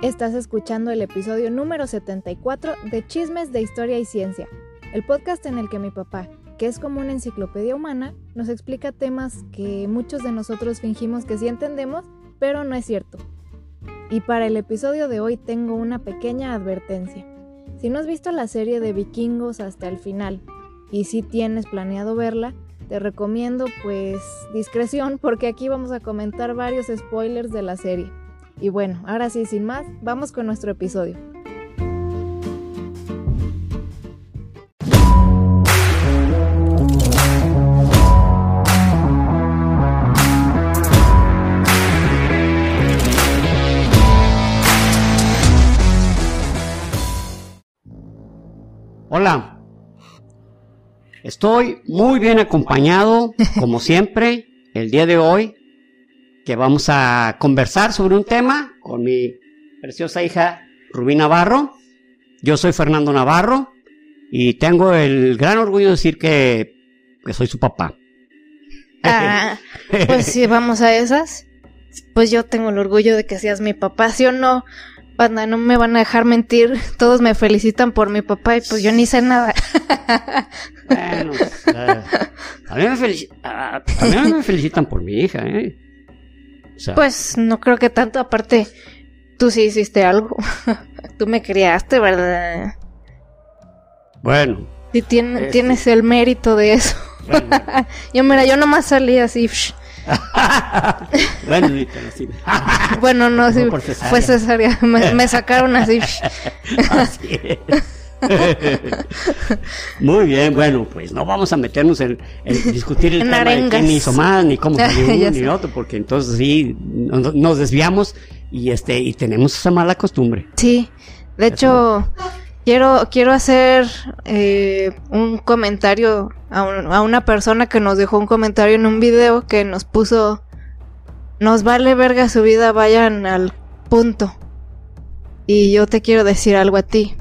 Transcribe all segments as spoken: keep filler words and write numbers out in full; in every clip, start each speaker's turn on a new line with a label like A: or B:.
A: Estás escuchando el episodio número setenta y cuatro de Chismes de Historia y Ciencia, el podcast en el que mi papá, que es como una enciclopedia humana, nos explica temas que muchos de nosotros fingimos que sí entendemos, pero no es cierto. Y para el episodio de hoy tengo una pequeña advertencia. Si no has visto la serie de Vikingos hasta el final, y si tienes planeado verla, te recomiendo pues discreción, porque aquí vamos a comentar varios spoilers de la serie. Y bueno, ahora sí, sin más, vamos con nuestro episodio.
B: Hola. Estoy muy bien acompañado, como siempre, el día de hoy, que vamos a conversar sobre un tema con mi preciosa hija Rubí Navarro. Yo soy Fernando Navarro y tengo el gran orgullo de decir que, que soy su papá.
A: Ah, pues si vamos a esas, pues yo tengo el orgullo de que seas mi papá, ¿sí o no? Banda, no me van a dejar mentir, todos me felicitan por mi papá y pues yo ni sé nada.
B: Bueno, uh, a, mí me felici- a, a mí me felicitan por mi hija, ¿eh? O sea,
A: pues no creo que tanto, aparte, tú sí hiciste algo, tú me criaste, ¿verdad?
B: Bueno.
A: Sí, tien-
B: este...
A: tienes el mérito de eso. Bueno. yo, mira, yo nomás salí así.
B: bueno, sí.
A: bueno, no, sí, no cesárea. Fue cesárea, me, me sacaron así.
B: Así es. Muy bien, bueno, pues no vamos a meternos en, en discutir el en tema arengas. De quién hizo más, ni cómo salió uno ni otro, porque entonces sí, nos, nos desviamos y este y tenemos esa mala costumbre.
A: Sí, de hecho, quiero quiero hacer eh, un comentario a, un, a una persona que nos dejó un comentario en un video que nos puso: nos vale verga su vida, vayan al punto. Y yo te quiero decir algo a ti.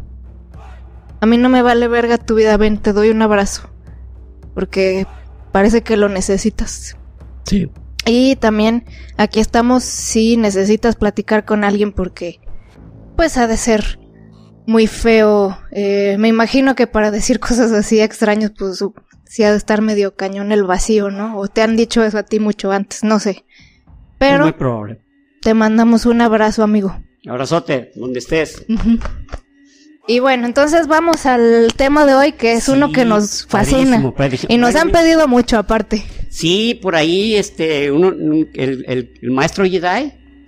A: A mí no me vale verga tu vida, ven, te doy un abrazo. Porque parece que lo necesitas.
B: Sí.
A: Y también aquí estamos si necesitas platicar con alguien porque pues ha de ser muy feo. Eh, me imagino que para decir cosas así extrañas pues uh, sí ha de estar medio cañón el vacío, ¿no? O te han dicho eso a ti mucho antes, no sé. Pero
B: es muy probable.
A: Te mandamos un abrazo, amigo.
B: Abrazote, donde estés.
A: Uh-huh. Y bueno, entonces vamos al tema de hoy, que es sí, uno que nos fascina. Padrísimo, padrísimo. Y nos han pedido mucho aparte.
B: Sí, por ahí, este, uno, el, el, el maestro Jedi.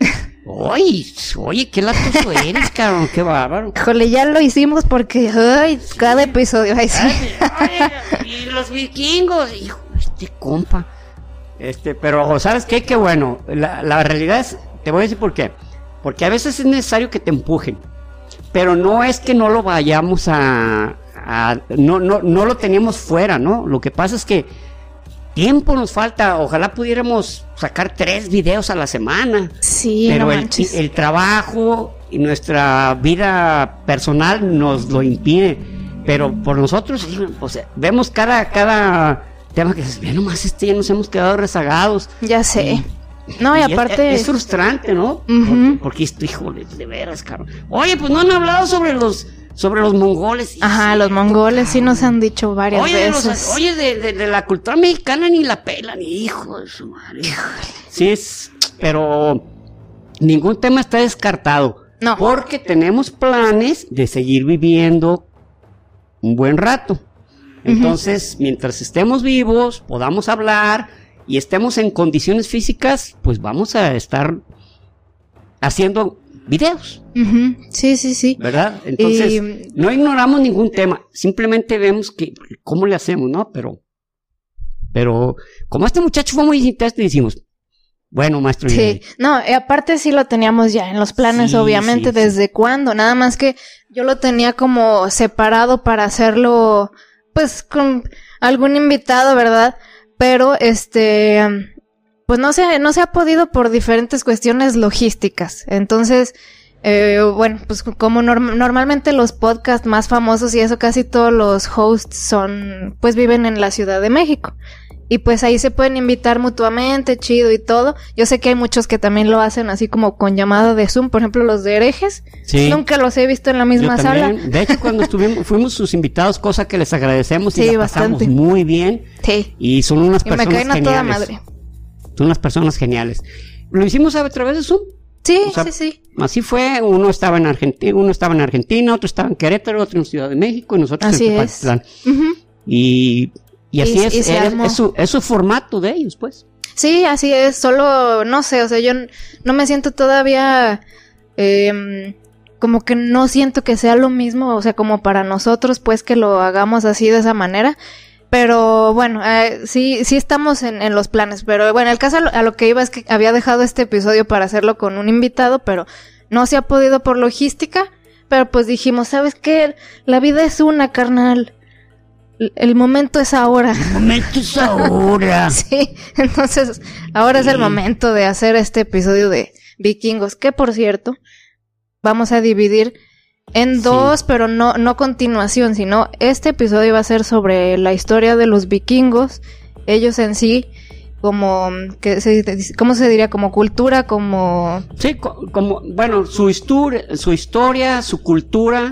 B: Oye, oye, qué latoso eres, cabrón, qué bárbaro.
A: Híjole, ya lo hicimos porque, ay, cada episodio, ay, sí.
B: Ay, y los vikingos, hijo, este compa. Este, pero, ¿sabes qué? Qué bueno, la, la realidad es, te voy a decir por qué. Porque a veces es necesario que te empujen. Pero no es que no lo vayamos a, a no, no, no lo teníamos fuera, ¿no? Lo que pasa es que tiempo nos falta. Ojalá pudiéramos sacar tres videos a la semana.
A: Sí,
B: pero
A: no
B: el,
A: manches.
B: el trabajo y nuestra vida personal nos lo impide. Pero por nosotros, o sea, vemos cada, cada tema que dices, ve nomás, este ya nos hemos quedado rezagados.
A: Ya sé. Y, No, y, y aparte...
B: Es, es frustrante, ¿no?
A: Uh-huh.
B: Porque esto, híjole, de veras, caro. Oye, pues no han hablado sobre los sobre los mongoles.
A: Ajá, sí, los mongoles sí nos han dicho varias
B: oye,
A: veces.
B: Los, oye, de, de, de la cultura mexicana ni la pelan, hijo de su madre. Sí, es, pero ningún tema está descartado.
A: No.
B: Porque tenemos planes de seguir viviendo un buen rato. Entonces, uh-huh. mientras estemos vivos, podamos hablar... y estemos en condiciones físicas, pues vamos a estar haciendo videos.
A: Uh-huh. Sí, sí, sí.
B: ¿Verdad? Entonces, y... no ignoramos ningún tema, simplemente vemos que cómo le hacemos, ¿no? Pero, pero, como este muchacho fue muy interesante, decimos, bueno, maestro.
A: Sí, no, y aparte sí lo teníamos ya en los planes, sí, obviamente, sí, desde sí. cuándo, nada más que yo lo tenía como separado para hacerlo, pues, con algún invitado, ¿verdad? Pero, este, pues no se, no se ha podido por diferentes cuestiones logísticas. Entonces, eh, bueno, pues como norm- normalmente los podcasts más famosos y eso, casi todos los hosts son, pues viven en la Ciudad de México. Y pues ahí se pueden invitar mutuamente, chido y todo. Yo sé que hay muchos que también lo hacen así como con llamada de Zoom, por ejemplo los de herejes.
B: Sí.
A: Nunca los he visto en la misma
B: Yo
A: sala.
B: también. De hecho, cuando estuvimos, fuimos sus invitados, cosa que les agradecemos
A: Sí,
B: y la pasamos
A: bastante.
B: muy bien.
A: Sí.
B: Y son unas
A: Y me
B: personas
A: caen a
B: geniales.
A: toda madre.
B: Son unas personas geniales. Lo hicimos a través de Zoom.
A: Sí,
B: O sea,
A: sí, sí.
B: Así fue, uno estaba en Argentina, uno estaba en Argentina, otro estaba en Querétaro, otro en Ciudad de México y nosotros
A: Así
B: en
A: es.
B: Tepatitlán.
A: Ujú.
B: Y, y así
A: Y-
B: es,
A: y se
B: es,
A: armó.
B: es su, es su formato de ellos, pues.
A: Sí, así es, solo, no sé, o sea, yo n- no me siento todavía, eh, como que no siento que sea lo mismo, o sea, como para nosotros, pues, que lo hagamos así de esa manera, pero bueno, eh, sí, sí estamos en, en los planes, pero bueno, el caso a lo, a lo que iba es que había dejado este episodio para hacerlo con un invitado, pero no se ha podido por logística, pero pues dijimos, ¿sabes qué? La vida es una, carnal. El- El momento es ahora.
B: Momento es ahora.
A: Sí, entonces ahora es el
B: Sí.
A: momento de hacer este episodio de Vikingos, que por cierto, vamos a dividir en
B: Sí.
A: dos, pero no, no continuación, sino este episodio va a ser sobre la historia de los vikingos, ellos en sí, como, que se, ¿cómo se diría? Como cultura, como...
B: Sí, co- como, bueno, su historia, su historia, su cultura,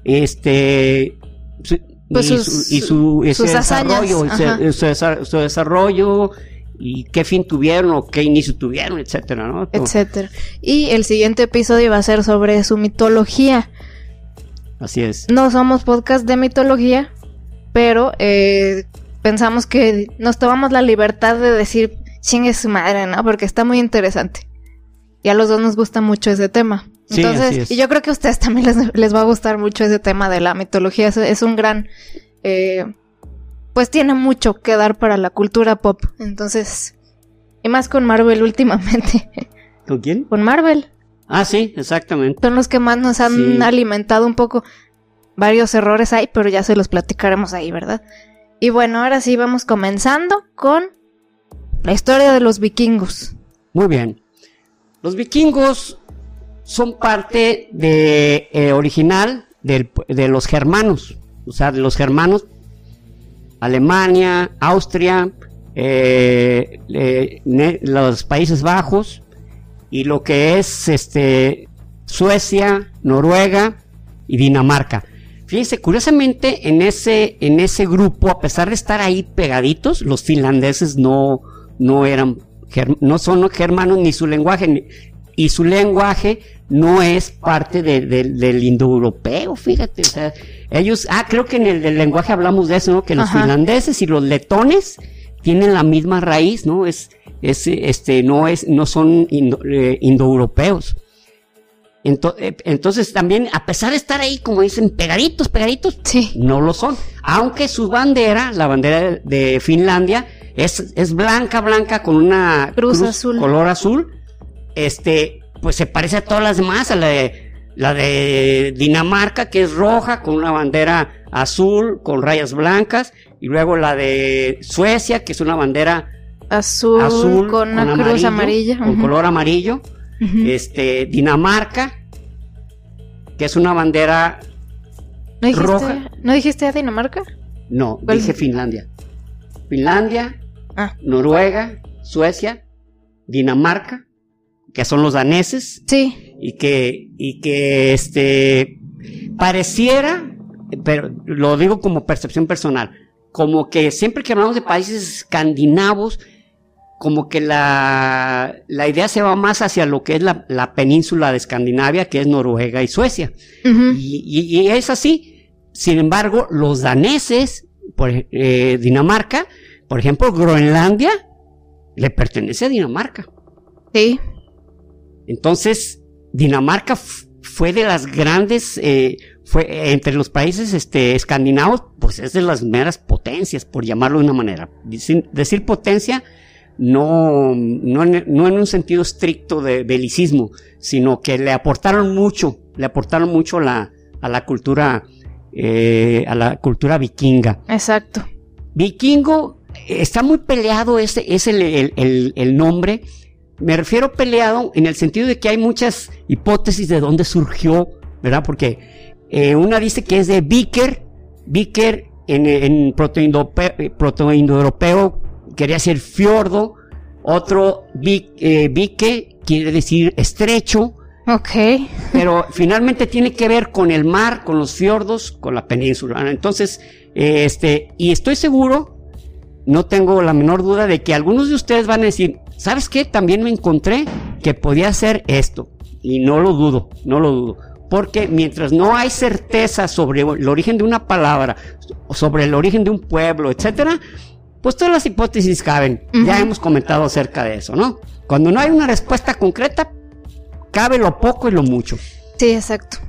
B: este, su-
A: Pues
B: y,
A: sus-
B: su, y su, y
A: sus
B: su
A: hazañas,
B: desarrollo, y
A: ajá.
B: su, su desa- su desarrollo, y qué fin tuvieron, o qué inicio tuvieron, etcétera, ¿no? Todo.
A: etcétera. Y el siguiente episodio va a ser sobre su mitología.
B: Así es.
A: No somos podcast de mitología, pero eh, pensamos que nos tomamos la libertad de decir chingue su madre, ¿no? Porque está muy interesante. Y a los dos nos gusta mucho ese tema.
B: Sí, así
A: Entonces,
B: es.
A: y yo creo que a ustedes también les, les va a gustar mucho ese tema de la mitología. Es, es un gran... eh, pues tiene mucho que dar para la cultura pop. Entonces, y más con Marvel últimamente.
B: ¿Con quién?
A: Con Marvel.
B: Ah, sí, exactamente.
A: Son los que más nos han
B: Sí.
A: alimentado un poco. Varios errores hay, pero ya se los platicaremos ahí, ¿verdad? Y bueno, ahora sí vamos comenzando con la historia de los vikingos.
B: Muy bien. Los vikingos son parte de eh, original del- de los germanos, o sea, de los germanos, Alemania, Austria, eh, eh, ne- los Países Bajos y lo que es este Suecia, Noruega y Dinamarca. Fíjense, curiosamente en ese en ese grupo, a pesar de estar ahí pegaditos, los finlandeses no no eran ger- no son germanos ni su lenguaje ni- y su lenguaje no es parte de- de- del indoeuropeo, fíjate, o sea, ellos, ah, creo que en el del lenguaje hablamos de eso, ¿no? Que los
A: Ajá.
B: finlandeses y los letones tienen la misma raíz, ¿no? Es, es este, no es, no son indo- eh, indoeuropeos. Ento- eh, entonces también, a pesar de estar ahí, como dicen, pegaditos, pegaditos,
A: Sí.
B: no lo son. Aunque su bandera, la bandera de, de Finlandia, es, es blanca, blanca, con una
A: Cruz azul.
B: color azul. Este, pues se parece a todas las demás, a la de, la de Dinamarca, que es roja, con una bandera azul, con rayas blancas. Y luego la de Suecia, que es una bandera
A: Azul,
B: azul,
A: con una cruz
B: amarillo,
A: amarilla.
B: con
A: Ujú.
B: color amarillo.
A: Ujú.
B: Este, Dinamarca, que es una bandera,
A: ¿No dijiste,
B: roja.
A: ¿No dijiste a Dinamarca?
B: no,
A: ¿Cuál?
B: dije Finlandia. Finlandia,
A: Ah,
B: Noruega, Suecia, Dinamarca, que son los daneses,
A: sí.
B: y que, y que este, pareciera, pero lo digo como percepción personal, como que siempre que hablamos de países escandinavos, como que la, la idea se va más hacia lo que es la, la península de Escandinavia, que es Noruega y Suecia.
A: Ujú.
B: Y, y- y es así. Sin embargo, los daneses, por, ej- eh, Dinamarca, por ejemplo, Groenlandia, le pertenece a Dinamarca.
A: Sí.
B: Entonces, Dinamarca f- fue de las grandes, eh, fue eh, entre los países este, escandinavos, pues es de las meras potencias, por llamarlo de una manera. Decir, decir potencia, no, no, en, no en un sentido estricto de belicismo, sino que le aportaron mucho, le aportaron mucho la, a la cultura, eh, a la cultura vikinga.
A: Exacto.
B: Vikingo, eh, está muy peleado ese, es el, el, el, el nombre. Me refiero peleado en el sentido de que hay muchas hipótesis de dónde surgió, ¿verdad? Porque eh, una dice que es de Viker, Viker en, en protoindope- protoindoeuropeo quería decir fiordo, otro vi, eh, vique quiere decir estrecho.
A: Ok.
B: Pero finalmente tiene que ver con el mar, con los fiordos, con la península. Entonces, eh, este, y estoy seguro, no tengo la menor duda de que algunos de ustedes van a decir, ¿sabes qué? También me encontré que podía ser esto. Y no lo dudo, no lo dudo. Porque mientras no hay certeza sobre el origen de una palabra, sobre el origen de un pueblo, etcétera, pues todas las hipótesis caben. Uh-huh. Ya hemos comentado acerca de eso, ¿no? Cuando no hay una respuesta concreta, cabe lo poco y lo mucho.
A: Sí, exacto.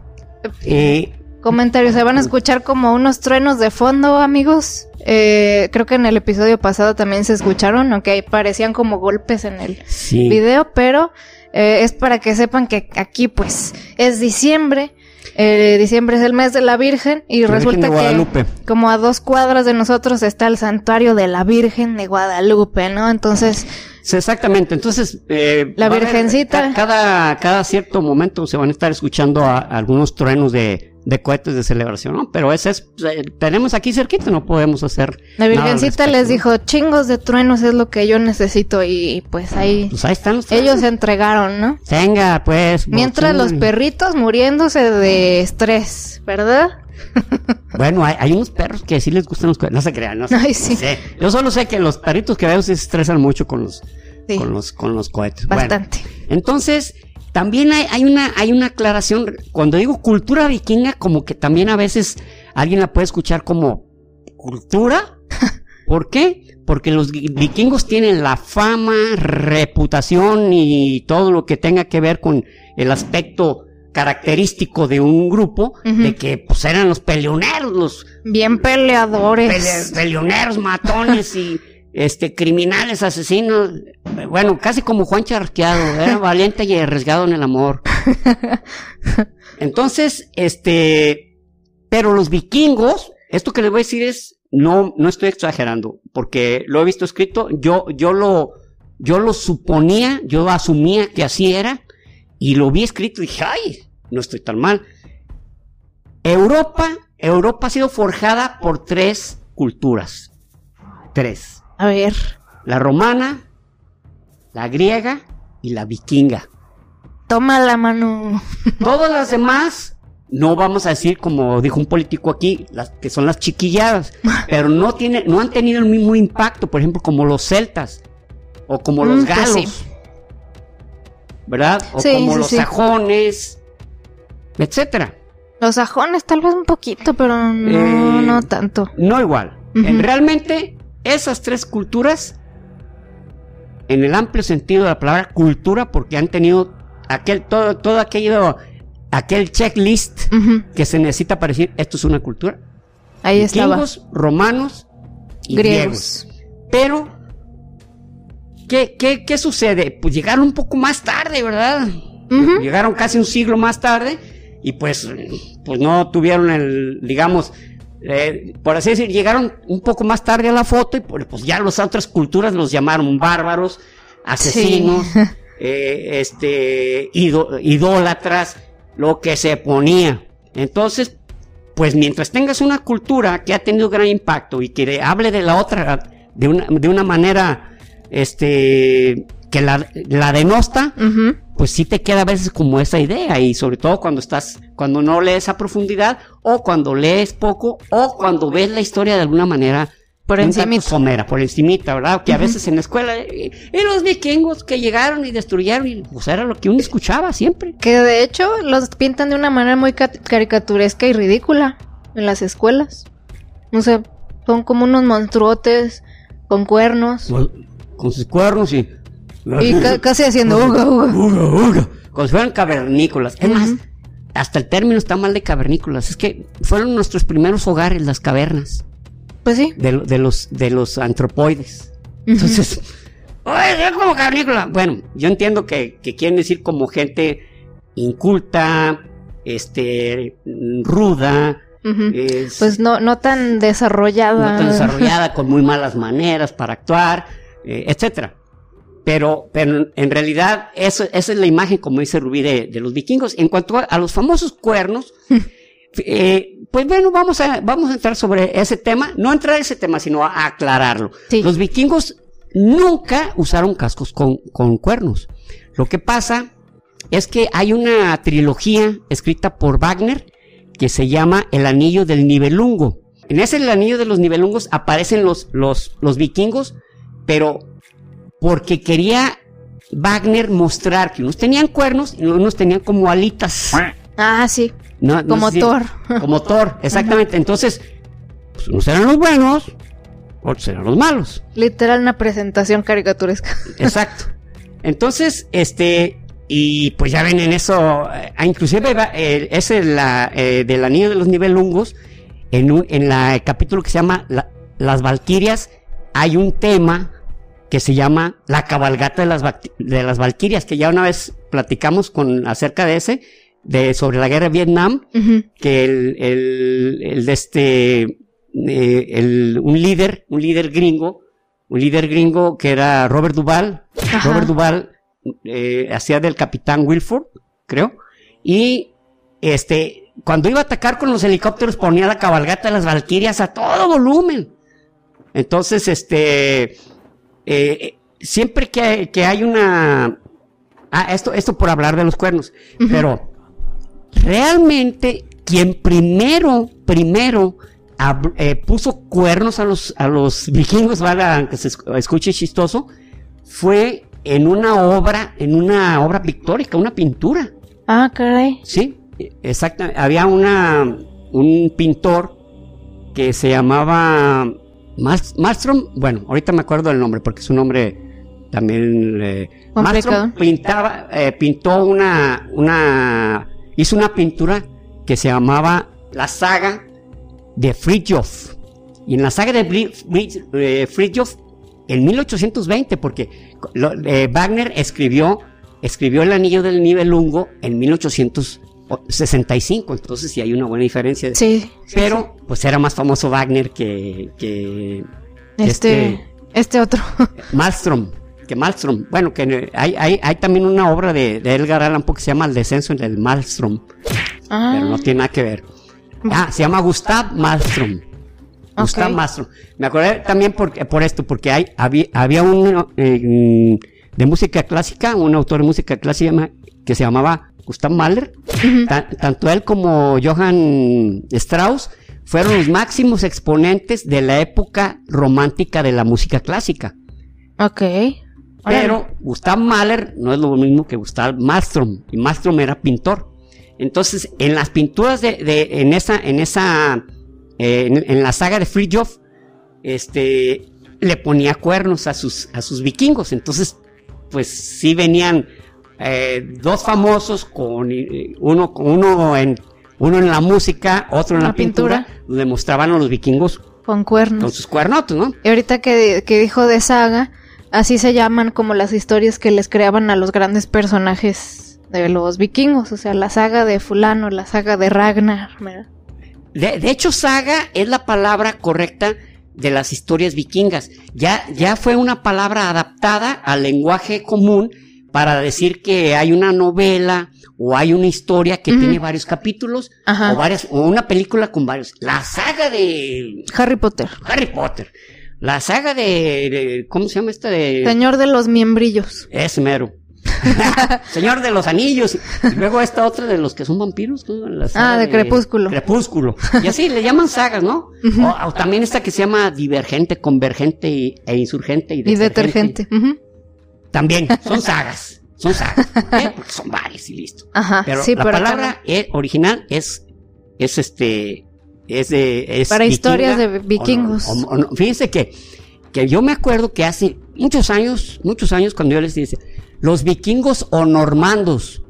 B: Eh,
A: Comentarios, se van a escuchar como unos truenos de fondo, amigos. Eh, creo que en el episodio pasado también se escucharon, aunque parecían como golpes en el sí. video, pero eh, es para que sepan que aquí pues es diciembre. Eh, diciembre es el mes de la Virgen y la resulta Virgen que como a dos cuadras de nosotros está el santuario de la Virgen de Guadalupe, ¿no? Entonces...
B: Sí, exactamente, entonces... Eh,
A: la Virgencita...
B: Haber, cada, cada cierto momento se van a estar escuchando a, a algunos truenos de, de cohetes de celebración, ¿no? Pero ese es... Eh, tenemos aquí cerquita, no podemos hacer...
A: La Virgencita les dijo, chingos de truenos es lo que yo necesito y pues ahí...
B: Pues ahí están los
A: truenos. Ellos se entregaron, ¿no?
B: Venga, pues...
A: Mientras los perritos muriéndose de estrés, ¿verdad?
B: Bueno, hay, hay unos perros que sí les gustan los cohetes, no se crean, no sé.
A: Ay, sí.
B: No sé. Yo solo sé que los perritos que veo se estresan mucho con los,
A: sí.
B: con los, con los cohetes.
A: Bastante.
B: Bueno, entonces, también hay, hay una, hay una aclaración. Cuando digo cultura vikinga, como que también a veces alguien la puede escuchar como cultura. ¿Por qué? Porque los vikingos tienen la fama, reputación y todo lo que tenga que ver con el aspecto característico de un grupo, uh-huh. de que pues eran los peleoneros, los
A: bien peleadores,
B: pele, peleoneros, matones y este criminales, asesinos, bueno, casi como Juan Charqueado, era valiente y arriesgado en el amor. Entonces, este, pero los vikingos, esto que les voy a decir es, no, no estoy exagerando, porque lo he visto escrito, yo, yo lo, yo lo suponía, yo asumía que así era. Y lo vi escrito y dije, ay, no estoy tan mal. Europa, Europa ha sido forjada por tres culturas. Tres.
A: A ver.
B: La romana, la griega y la vikinga.
A: Toma la mano.
B: Todas las demás, no vamos a decir como dijo un político aquí, las que son las chiquilladas, pero no tiene, no han tenido el mismo impacto, por ejemplo, como los celtas o como los galos. Pues sí. ¿Verdad? O
A: sí,
B: como
A: sí,
B: los
A: sí.
B: sajones, etcétera.
A: Los sajones tal vez un poquito, pero no, eh, no tanto.
B: No igual. Uh-huh. En, realmente, esas tres culturas, en el amplio sentido de la palabra cultura, porque han tenido aquel, todo, todo aquello, aquel checklist uh-huh. que se necesita para decir, esto es una cultura.
A: Ahí estaba.
B: Vikingos, romanos y
A: griegos.
B: griegos. Pero ¿Qué, qué, ¿Qué sucede? Pues llegaron un poco más tarde, ¿verdad? Uh-huh. Llegaron casi un siglo más tarde y pues, pues no tuvieron el, digamos, eh, por así decir, llegaron un poco más tarde a la foto y pues ya las otras culturas los llamaron bárbaros, asesinos, sí. eh, este, idó, idólatras, lo que se ponía. Entonces, pues mientras tengas una cultura que ha tenido gran impacto y que hable de la otra de una, de una manera... este que la, la denosta, uh-huh. pues sí te queda a veces como esa idea, y sobre todo cuando estás, cuando no lees a profundidad, o cuando lees poco, o cuando ves la historia de alguna manera
A: por encimita,
B: somera, por encimita, ¿verdad? Que uh-huh. a veces en la escuela, y, y los vikingos que llegaron y destruyeron, y pues era lo que uno escuchaba siempre.
A: Que de hecho los pintan de una manera muy caricaturesca y ridícula en las escuelas. No sé, son como unos monstruotes con cuernos.
B: Well, con sus cuernos y...
A: Y ca- casi haciendo uga, uga.
B: Uga, uga. Como si fueran cavernícolas. Es uh-huh. más, hasta el término está mal de cavernícolas. Es que fueron nuestros primeros hogares, las cavernas.
A: Pues sí.
B: De, de, los, de los antropoides. Uh-huh. Entonces, oye, es como cavernícola. Bueno, yo entiendo que, que quieren decir como gente inculta, este, ruda...
A: Uh-huh. Es, pues no, no tan desarrollada.
B: No tan desarrollada, con muy malas maneras para actuar, eh, etcétera. Pero, pero en realidad, eso, esa es la imagen, como dice Rubí, de, de los vikingos. En cuanto a, a los famosos cuernos, eh, pues bueno, vamos a, vamos a entrar sobre ese tema. No entrar a ese tema, sino a aclararlo. Sí. Los vikingos nunca usaron cascos con, con cuernos. Lo que pasa es que hay una trilogía escrita por Wagner que se llama El Anillo del Nibelungo. En ese El Anillo de los Nibelungos aparecen los, los, los vikingos, pero porque quería Wagner mostrar que unos tenían cuernos y unos tenían como alitas.
A: Ah, sí.
B: No, no
A: como
B: sé si,
A: Thor.
B: Como Thor, exactamente. Uh-huh. Entonces, pues unos eran los buenos, otros eran los malos.
A: Literal una presentación caricaturesca.
B: Exacto. Entonces, este, y pues ya ven en eso, eh, inclusive eh, es la, eh, del Anillo de los Nibelungos, en, un, en la, el capítulo que se llama la, Las Valquirias, hay un tema que se llama La cabalgata de las, de las Valquirias, que ya una vez platicamos con acerca de ese, de sobre la guerra de Vietnam, uh-huh. que el, el, el de este, eh, el, un líder, un líder gringo, un líder gringo que era Robert Duvall, Ajá. Robert Duvall eh, hacía del capitán Wilford, creo, y este, cuando iba a atacar con los helicópteros ponía la cabalgata de las Valquirias a todo volumen. Entonces, este, eh, siempre que hay, que hay una, ah, esto, esto por hablar de los cuernos, uh-huh. pero realmente quien primero, primero ab, eh, puso cuernos a los, a los vikingos, ¿vale? Aunque se escuche chistoso, fue en una obra, en una obra pictórica, una pintura.
A: Ah, caray.
B: Sí, exacto. Había una, un pintor que se llamaba Malmström, bueno, ahorita me acuerdo del nombre porque es un nombre también eh, Malmström pintaba, eh, pintó una, una, hizo una pintura que se llamaba La Saga de Fridtjof, y en la saga de Fridtjof en mil ochocientos veinte, porque lo, eh, Wagner escribió, escribió El Anillo del Nibelungo en mil ochocientos sesenta y cinco, entonces sí hay una buena diferencia.
A: Sí.
B: Pero, sí. pues era más famoso Wagner que, que
A: este, este, este otro.
B: Malmström, que Malmström. Bueno, que hay, hay, hay también una obra de, de Edgar Allan Poe que se llama El descenso en el Malmström, ah. pero no tiene nada que ver. Ah, se llama Gustav Malmström. Gustav okay. Malmström. Me acordé también por, por esto, porque hay, había, había un eh, de música clásica, un autor de música clásica que se llamaba Gustav Mahler. Uh-huh. Ta, tanto él como Johann Strauss fueron los máximos exponentes de la época romántica de la música clásica.
A: Ok.
B: Pero Gustav Mahler no es lo mismo que Gustav Malmström, y Malmström era pintor. Entonces, en las pinturas de, de en esa, en esa, eh, en, en la saga de Fridtjof, este, le ponía cuernos a sus, a sus vikingos. Entonces, pues sí venían eh, dos famosos con eh, uno, uno en, uno en la música, otro en la, la pintura, pintura, donde mostraban a los vikingos
A: con cuernos,
B: con sus cuernotos, ¿no?
A: Y ahorita que, que dijo de saga, así se llaman como las historias que les creaban a los grandes personajes de los vikingos, o sea, la saga de fulano, la saga de Ragnar.
B: De, de hecho, saga es la palabra correcta de las historias vikingas. Ya, ya fue una palabra adaptada al lenguaje común para decir que hay una novela o hay una historia que uh-huh. tiene varios capítulos. Ajá. o varias, o una película con varios. La saga de
A: Harry Potter.
B: Harry Potter. La saga de, de ¿cómo se llama esta? De
A: Señor de los Miembrillos.
B: Es mero. Señor de los Anillos, y luego esta otra de los que son vampiros, ¿no? La
A: ah, de, de Crepúsculo.
B: Crepúsculo. Y así le llaman sagas, ¿no? Uh-huh. o, o también esta que se llama Divergente, Convergente y, e Insurgente y Detergente.
A: Y detergente. Uh-huh.
B: También son sagas, son sagas, ¿eh? Porque son varias y listo.
A: Ajá,
B: pero
A: sí,
B: la
A: pero
B: palabra acá... es, original es, es este, es de, es
A: para
B: vikinga,
A: historias de vikingos.
B: O no, o, o no. Fíjense que, que yo me acuerdo que hace muchos años, muchos años cuando yo les decía los vikingos o normandos.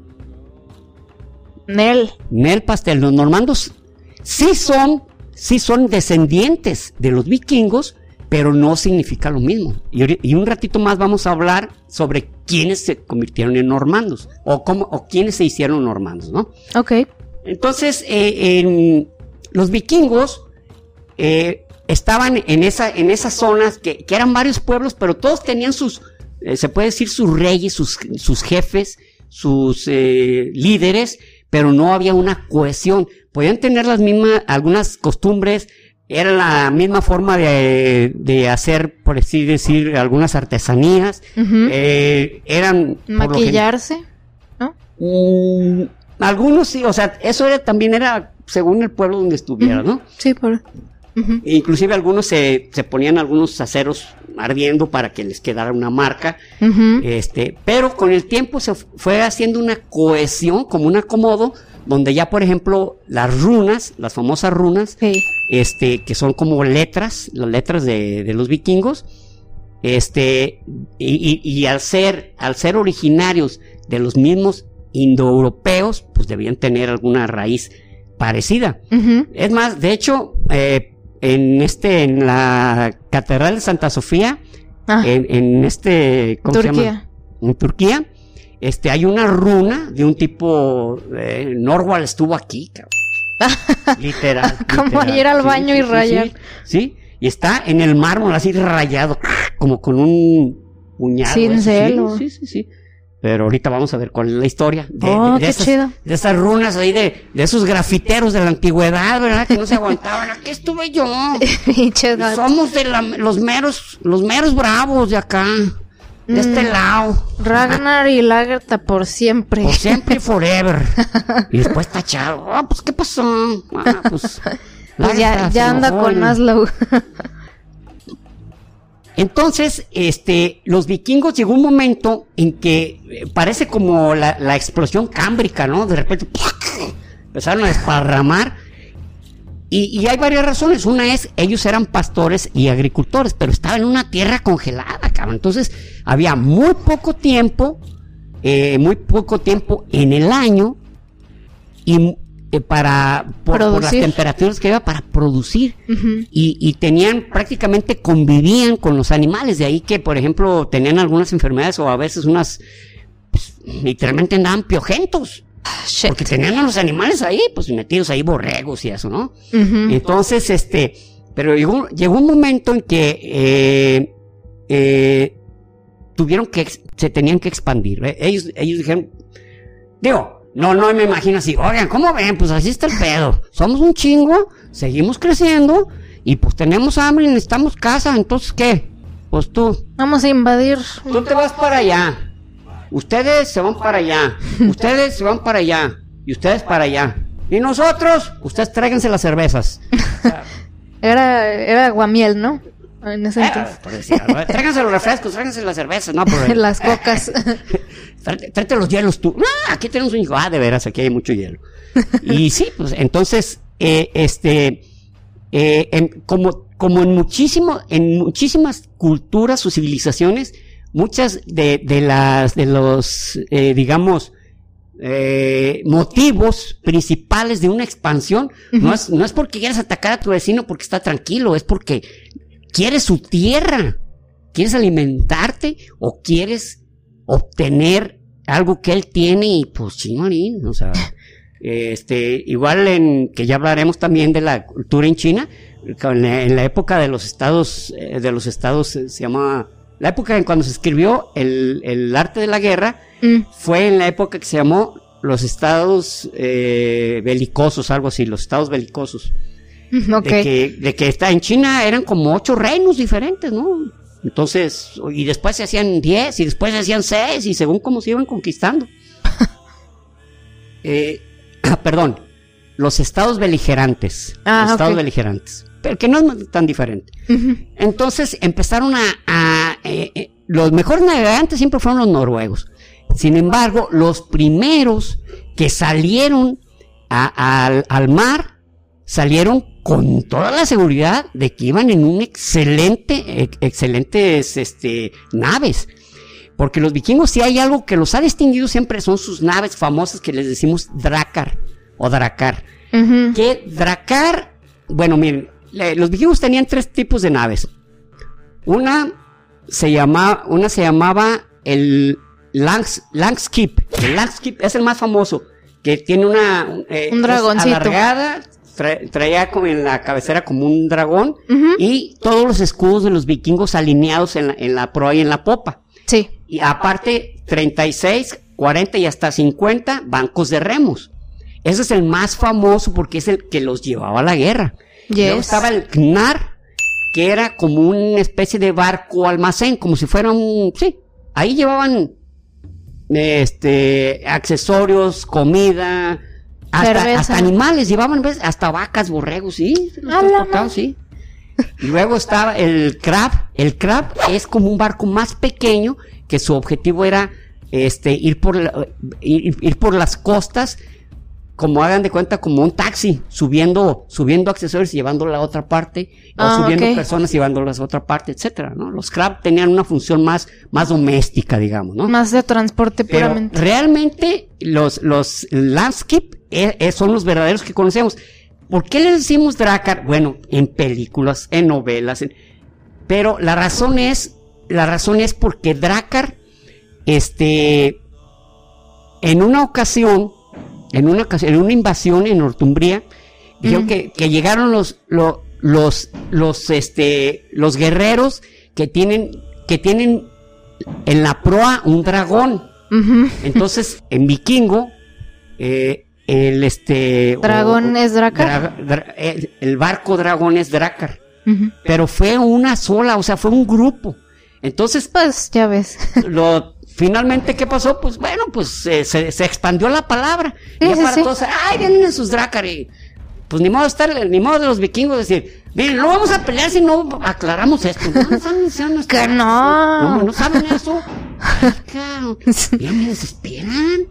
A: Nel.
B: Nel pastel. Los normandos sí son, sí son descendientes de los vikingos, pero no significa lo mismo. Y, y un ratito más vamos a hablar sobre quiénes se convirtieron en normandos o cómo, o quiénes se hicieron normandos, ¿no?
A: Ok.
B: Entonces, eh, en, los vikingos eh, estaban en esa, en esas zonas que, que eran varios pueblos, pero todos tenían sus Eh, se puede decir sus reyes, sus, sus jefes, sus eh, líderes, pero no había una cohesión. Podían tener las mismas, algunas costumbres, era la misma forma de, de hacer, por así decir, algunas artesanías. Uh-huh. eh, eran...
A: Maquillarse, ¿no?
B: Um, algunos sí, o sea, eso era, también era según el pueblo donde estuviera, uh-huh. ¿no?
A: Sí, por... Uh-huh.
B: Inclusive algunos se, se ponían algunos aceros ardiendo para que les quedara una marca, uh-huh. este, pero con el tiempo se fue haciendo una cohesión, como un acomodo, donde ya, por ejemplo, las runas, las famosas runas, sí. este, que son como letras, las letras de, de los vikingos, este, y, y, y al ser, al ser originarios de los mismos indoeuropeos, pues debían tener alguna raíz parecida. Uh-huh. Es más, de hecho, eh, en este, en la Catedral de Santa Sofía, ah. en, en este, ¿cómo Turquía. se llama? En Turquía, este, hay una runa de un tipo, eh, Norwal estuvo aquí, cabrón. Literal.
A: Como
B: literal.
A: ir al
B: sí,
A: baño
B: sí,
A: y rayar.
B: Sí, sí, y está en el mármol así rayado, como con un puñado.
A: Cincel.
B: Sí, sí, sí, sí. Pero ahorita vamos a ver cuál es la historia de,
A: oh,
B: de, de,
A: qué
B: esas,
A: chido.
B: de esas runas ahí de, de esos grafiteros de la antigüedad, ¿verdad? Que no se aguantaban. Aquí estuve yo. Somos de la, los meros, los meros bravos de acá, de mm. este lado.
A: Ragnar y Lagertha por siempre.
B: Por siempre y forever. Y después tachado. Ah, oh, pues ¿qué pasó? Ah, pues,
A: pues ya, ya anda con Maslow.
B: Entonces, este, los vikingos llegó un momento en que eh, parece como la, la explosión cámbrica, ¿no? De repente ¡puc! Empezaron a desparramar y, y hay varias razones. Una es, ellos eran pastores y agricultores, pero estaban en una tierra congelada, cabrón. Entonces, había muy poco tiempo, eh, muy poco tiempo en el año y Eh, para por, por las temperaturas que iba para producir uh-huh. y, y tenían prácticamente convivían con los animales, de ahí que por ejemplo tenían algunas enfermedades o a veces unas pues, literalmente andaban piojentos oh, porque tenían a los animales ahí pues metidos ahí, borregos y eso, ¿no? Uh-huh. Entonces este pero llegó, llegó un momento en que eh, eh, tuvieron que se tenían que expandir, ¿eh? ellos ellos dijeron digo No, no me imagino así, oigan, ¿cómo ven? Pues así está el pedo, somos un chingo, seguimos creciendo, y pues tenemos hambre y necesitamos casa, entonces ¿qué? Pues tú.
A: Vamos a invadir.
B: Tú te vas para allá, ustedes se van para allá, ustedes se van para allá, y ustedes para allá, y nosotros, ustedes tráiganse las cervezas. O sea,
A: era, era aguamiel, ¿no? En ese entonces.
B: Eh, por decir, tráiganse los refrescos, tráiganse las cervezas, no, por
A: las cocas.
B: Tráete, tráete los hielos tú. Ah, aquí tenemos un hijo. Ah, de veras, aquí hay mucho hielo. Y sí, pues entonces, eh, este, eh, en, como, como en muchísimo, en muchísimas culturas o civilizaciones, muchas de, de las, de los, eh, digamos, eh, motivos principales de una expansión, uh-huh. no es, no es porque quieras atacar a tu vecino porque está tranquilo, es porque quieres su tierra, quieres alimentarte o quieres obtener algo que él tiene y pues chimarín, o sea, este, igual en, que ya hablaremos también de la cultura en China, en la época de los estados, de los estados se llama, la época en cuando se escribió el, el arte de la guerra, mm. fue en la época que se llamó los estados eh, belicosos, algo así, los estados belicosos. Okay. De que, de que está en China eran como ocho reinos diferentes, ¿no? Entonces, y después se hacían diez, y después se hacían seis, y según cómo se iban conquistando. eh, perdón, los estados beligerantes. Ah, los estados okay. beligerantes. Pero que no es tan diferente. Uh-huh. Entonces empezaron a... a eh, eh, los mejores navegantes siempre fueron los noruegos. Sin embargo, los primeros que salieron a, a, al, al mar, salieron con toda la seguridad de que iban en un excelente, ex, excelentes este, naves. Porque los vikingos, si hay algo que los ha distinguido siempre, son sus naves famosas que les decimos Drakkar o Drakkar. Uh-huh. Que Drakkar, bueno, miren, le, los vikingos tenían tres tipos de naves. Una se llamaba, una se llamaba el Langs, Langskip. El Langskip es el más famoso, que tiene una eh,
A: un dragoncito
B: alargada. Tra- traía como en la cabecera como un dragón, uh-huh. y todos los escudos de los vikingos alineados en la, en la proa y en la popa.
A: Sí.
B: Y aparte, treinta y seis, cuarenta y hasta cincuenta bancos de remos. Ese es el más famoso porque es el que los llevaba a la guerra.
A: Yes.
B: Luego estaba el Knar, que era como una especie de barco almacén, como si fuera un... Sí, ahí llevaban este accesorios, comida, hasta, hasta animales, llevaban ¿ves? Hasta vacas, borregos, sí, los transportaban, sí. Y luego estaba el Crab. El Crab es como un barco más pequeño que su objetivo era este ir por la, ir, ir por las costas, como hagan de cuenta como un taxi, subiendo subiendo accesorios y llevándolo a la otra parte,
A: ah,
B: o subiendo
A: okay.
B: personas y llevándolas a otra parte, etcétera, ¿no? Los Crab tenían una función más más doméstica, digamos, ¿no?
A: Más de transporte
B: Pero
A: puramente.
B: realmente los los Landscape eh, eh, son los verdaderos que conocemos. ¿Por qué le decimos Drakkar? Bueno, en películas, en novelas, en... pero la razón es, la razón es porque Drakkar, este, en una ocasión, en una ocasión, en una invasión en Northumbria, dijeron mm. que, que llegaron los, los, los, los, este, los guerreros que tienen, que tienen en la proa un dragón. Uh-huh. Entonces, en vikingo, eh, el este
A: dragón o, es Drakkar.
B: Dra, dra, el, el barco dragón es Drakkar. Uh-huh. Pero fue una sola, o sea, fue un grupo. Entonces,
A: pues ya ves.
B: Lo finalmente ¿qué pasó? Pues bueno, pues eh, se, se expandió la palabra.
A: Sí,
B: y
A: sí,
B: para
A: sí.
B: todos, ay, vienen sus Drakkar y pues ni modo de estar, ni modo de los vikingos decir, miren, no vamos a pelear si no aclaramos esto. No, no saben, no, no,
A: que no.
B: No, no saben eso. Ay, claro. Ya me desesperan.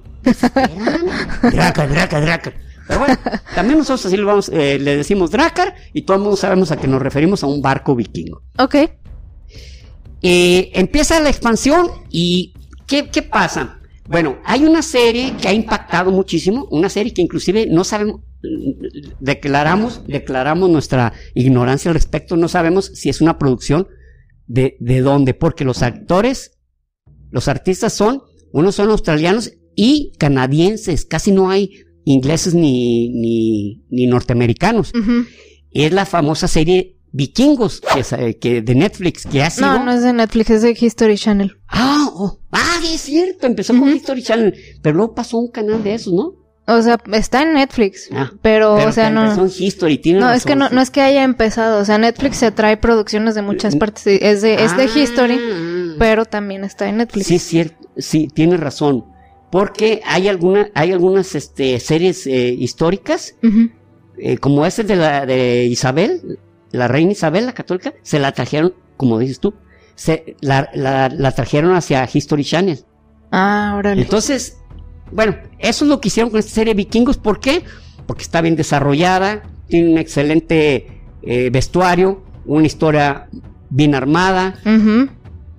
B: Drakkar, Drakkar, Drakkar. Pero bueno, también nosotros así le, vamos, eh, le decimos Drakkar y todo el mundo sabemos a que nos referimos a un barco vikingo.
A: Ok.
B: Eh, empieza la expansión y ¿qué, ¿qué pasa? Bueno, hay una serie que ha impactado muchísimo, una serie que inclusive no sabemos, declaramos, declaramos nuestra ignorancia al respecto, no sabemos si es una producción de, de dónde, porque los actores, los artistas son, unos son australianos y canadienses, casi no hay ingleses ni, ni, ni norteamericanos. Uh-huh. Es la famosa serie Vikingos, que, es, eh, que de Netflix, que ha sido...
A: No, no es de Netflix, es de History Channel.
B: Ah, oh, ah, es cierto, empezó uh-huh. con History Channel, pero luego pasó un canal de esos, ¿no?
A: O sea, está en Netflix,
B: ah,
A: pero,
B: pero
A: o sea, no...
B: Son History, tiene
A: no,
B: razón,
A: es que no,
B: sí.
A: no es que haya empezado, o sea, Netflix se trae producciones de muchas partes, es de, es de
B: ah,
A: History, pero también está en Netflix.
B: Sí, es cierto, sí, tiene razón, porque hay alguna, hay algunas, este, series eh, históricas, uh-huh. eh, como esa de la, de Isabel, la reina Isabel, la católica, se la trajeron, como dices tú, se, la, la, la trajeron hacia History Channel.
A: Ah, órale.
B: Entonces, bueno, eso es lo que hicieron con esta serie Vikingos. ¿Por qué? Porque está bien desarrollada, tiene un excelente eh, vestuario, una historia bien armada, uh-huh.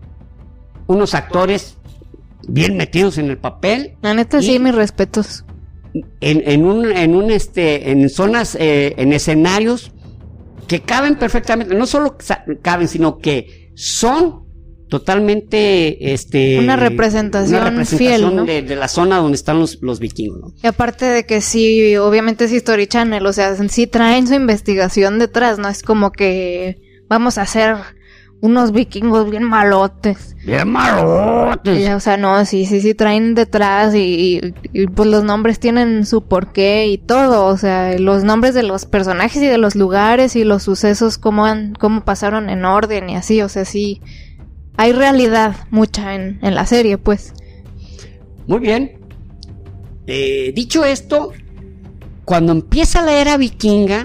B: unos actores bien metidos en el papel.
A: La neta, sí, mis respetos.
B: En, en un, en un, este, en zonas, eh, en escenarios que caben perfectamente, no solo caben, sino que son totalmente, este...
A: Una representación,
B: una representación
A: fiel, ¿no?
B: de, de la zona donde están los, los vikingos, ¿no?
A: Y aparte de que sí, obviamente es History Channel, o sea, sí traen su investigación detrás, no es como que vamos a hacer unos vikingos bien malotes.
B: Bien malotes.
A: Y, o sea, no, sí, sí, sí traen detrás y, y, y pues los nombres tienen su porqué y todo, o sea, los nombres de los personajes y de los lugares y los sucesos cómo han, cómo pasaron en orden y así, o sea, sí, hay realidad mucha en, en la serie, pues.
B: Muy bien. Eh, dicho esto, cuando empieza la era vikinga,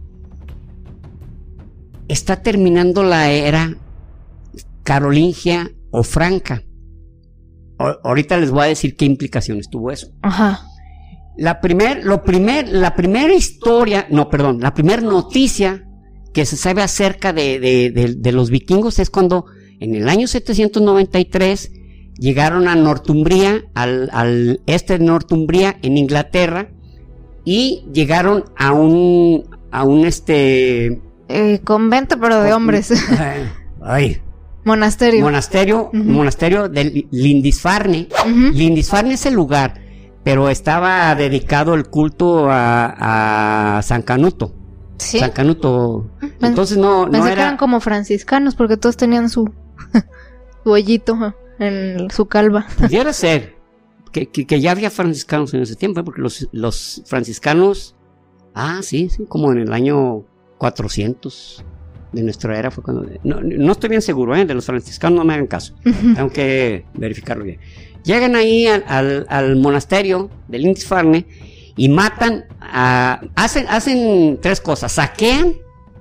B: está terminando la era carolingia o franca. O, ahorita les voy a decir qué implicaciones tuvo eso.
A: Ajá.
B: La primer, lo primer, la primera historia, no, perdón, la primera noticia que se sabe acerca de, de, de, de los vikingos es cuando en el año setecientos noventa y tres llegaron a Northumbria, al, al este de Northumbria en Inglaterra, y llegaron a un, a un este
A: Eh, convento, pero de hombres.
B: Ay.
A: Monasterio.
B: Monasterio, uh-huh. monasterio de Lindisfarne. Uh-huh. Lindisfarne es el lugar, pero estaba dedicado el culto a, a San Canuto.
A: ¿Sí?
B: San Canuto. Entonces no,
A: Pensé
B: no
A: que
B: era...
A: eran como franciscanos, porque todos tenían su, su hoyito en su calva.
B: Pudiera ser que, que, que ya había franciscanos en ese tiempo, porque los, los franciscanos, ah, sí, sí, como en el año cuatrocientos de nuestra era fue cuando... No, no estoy bien seguro, ¿eh? De los franciscanos, no me hagan caso. Uh-huh. Tengo que verificarlo bien. Llegan ahí al, al, al monasterio de Lindisfarne y matan a... Hacen, hacen tres cosas. Saquean,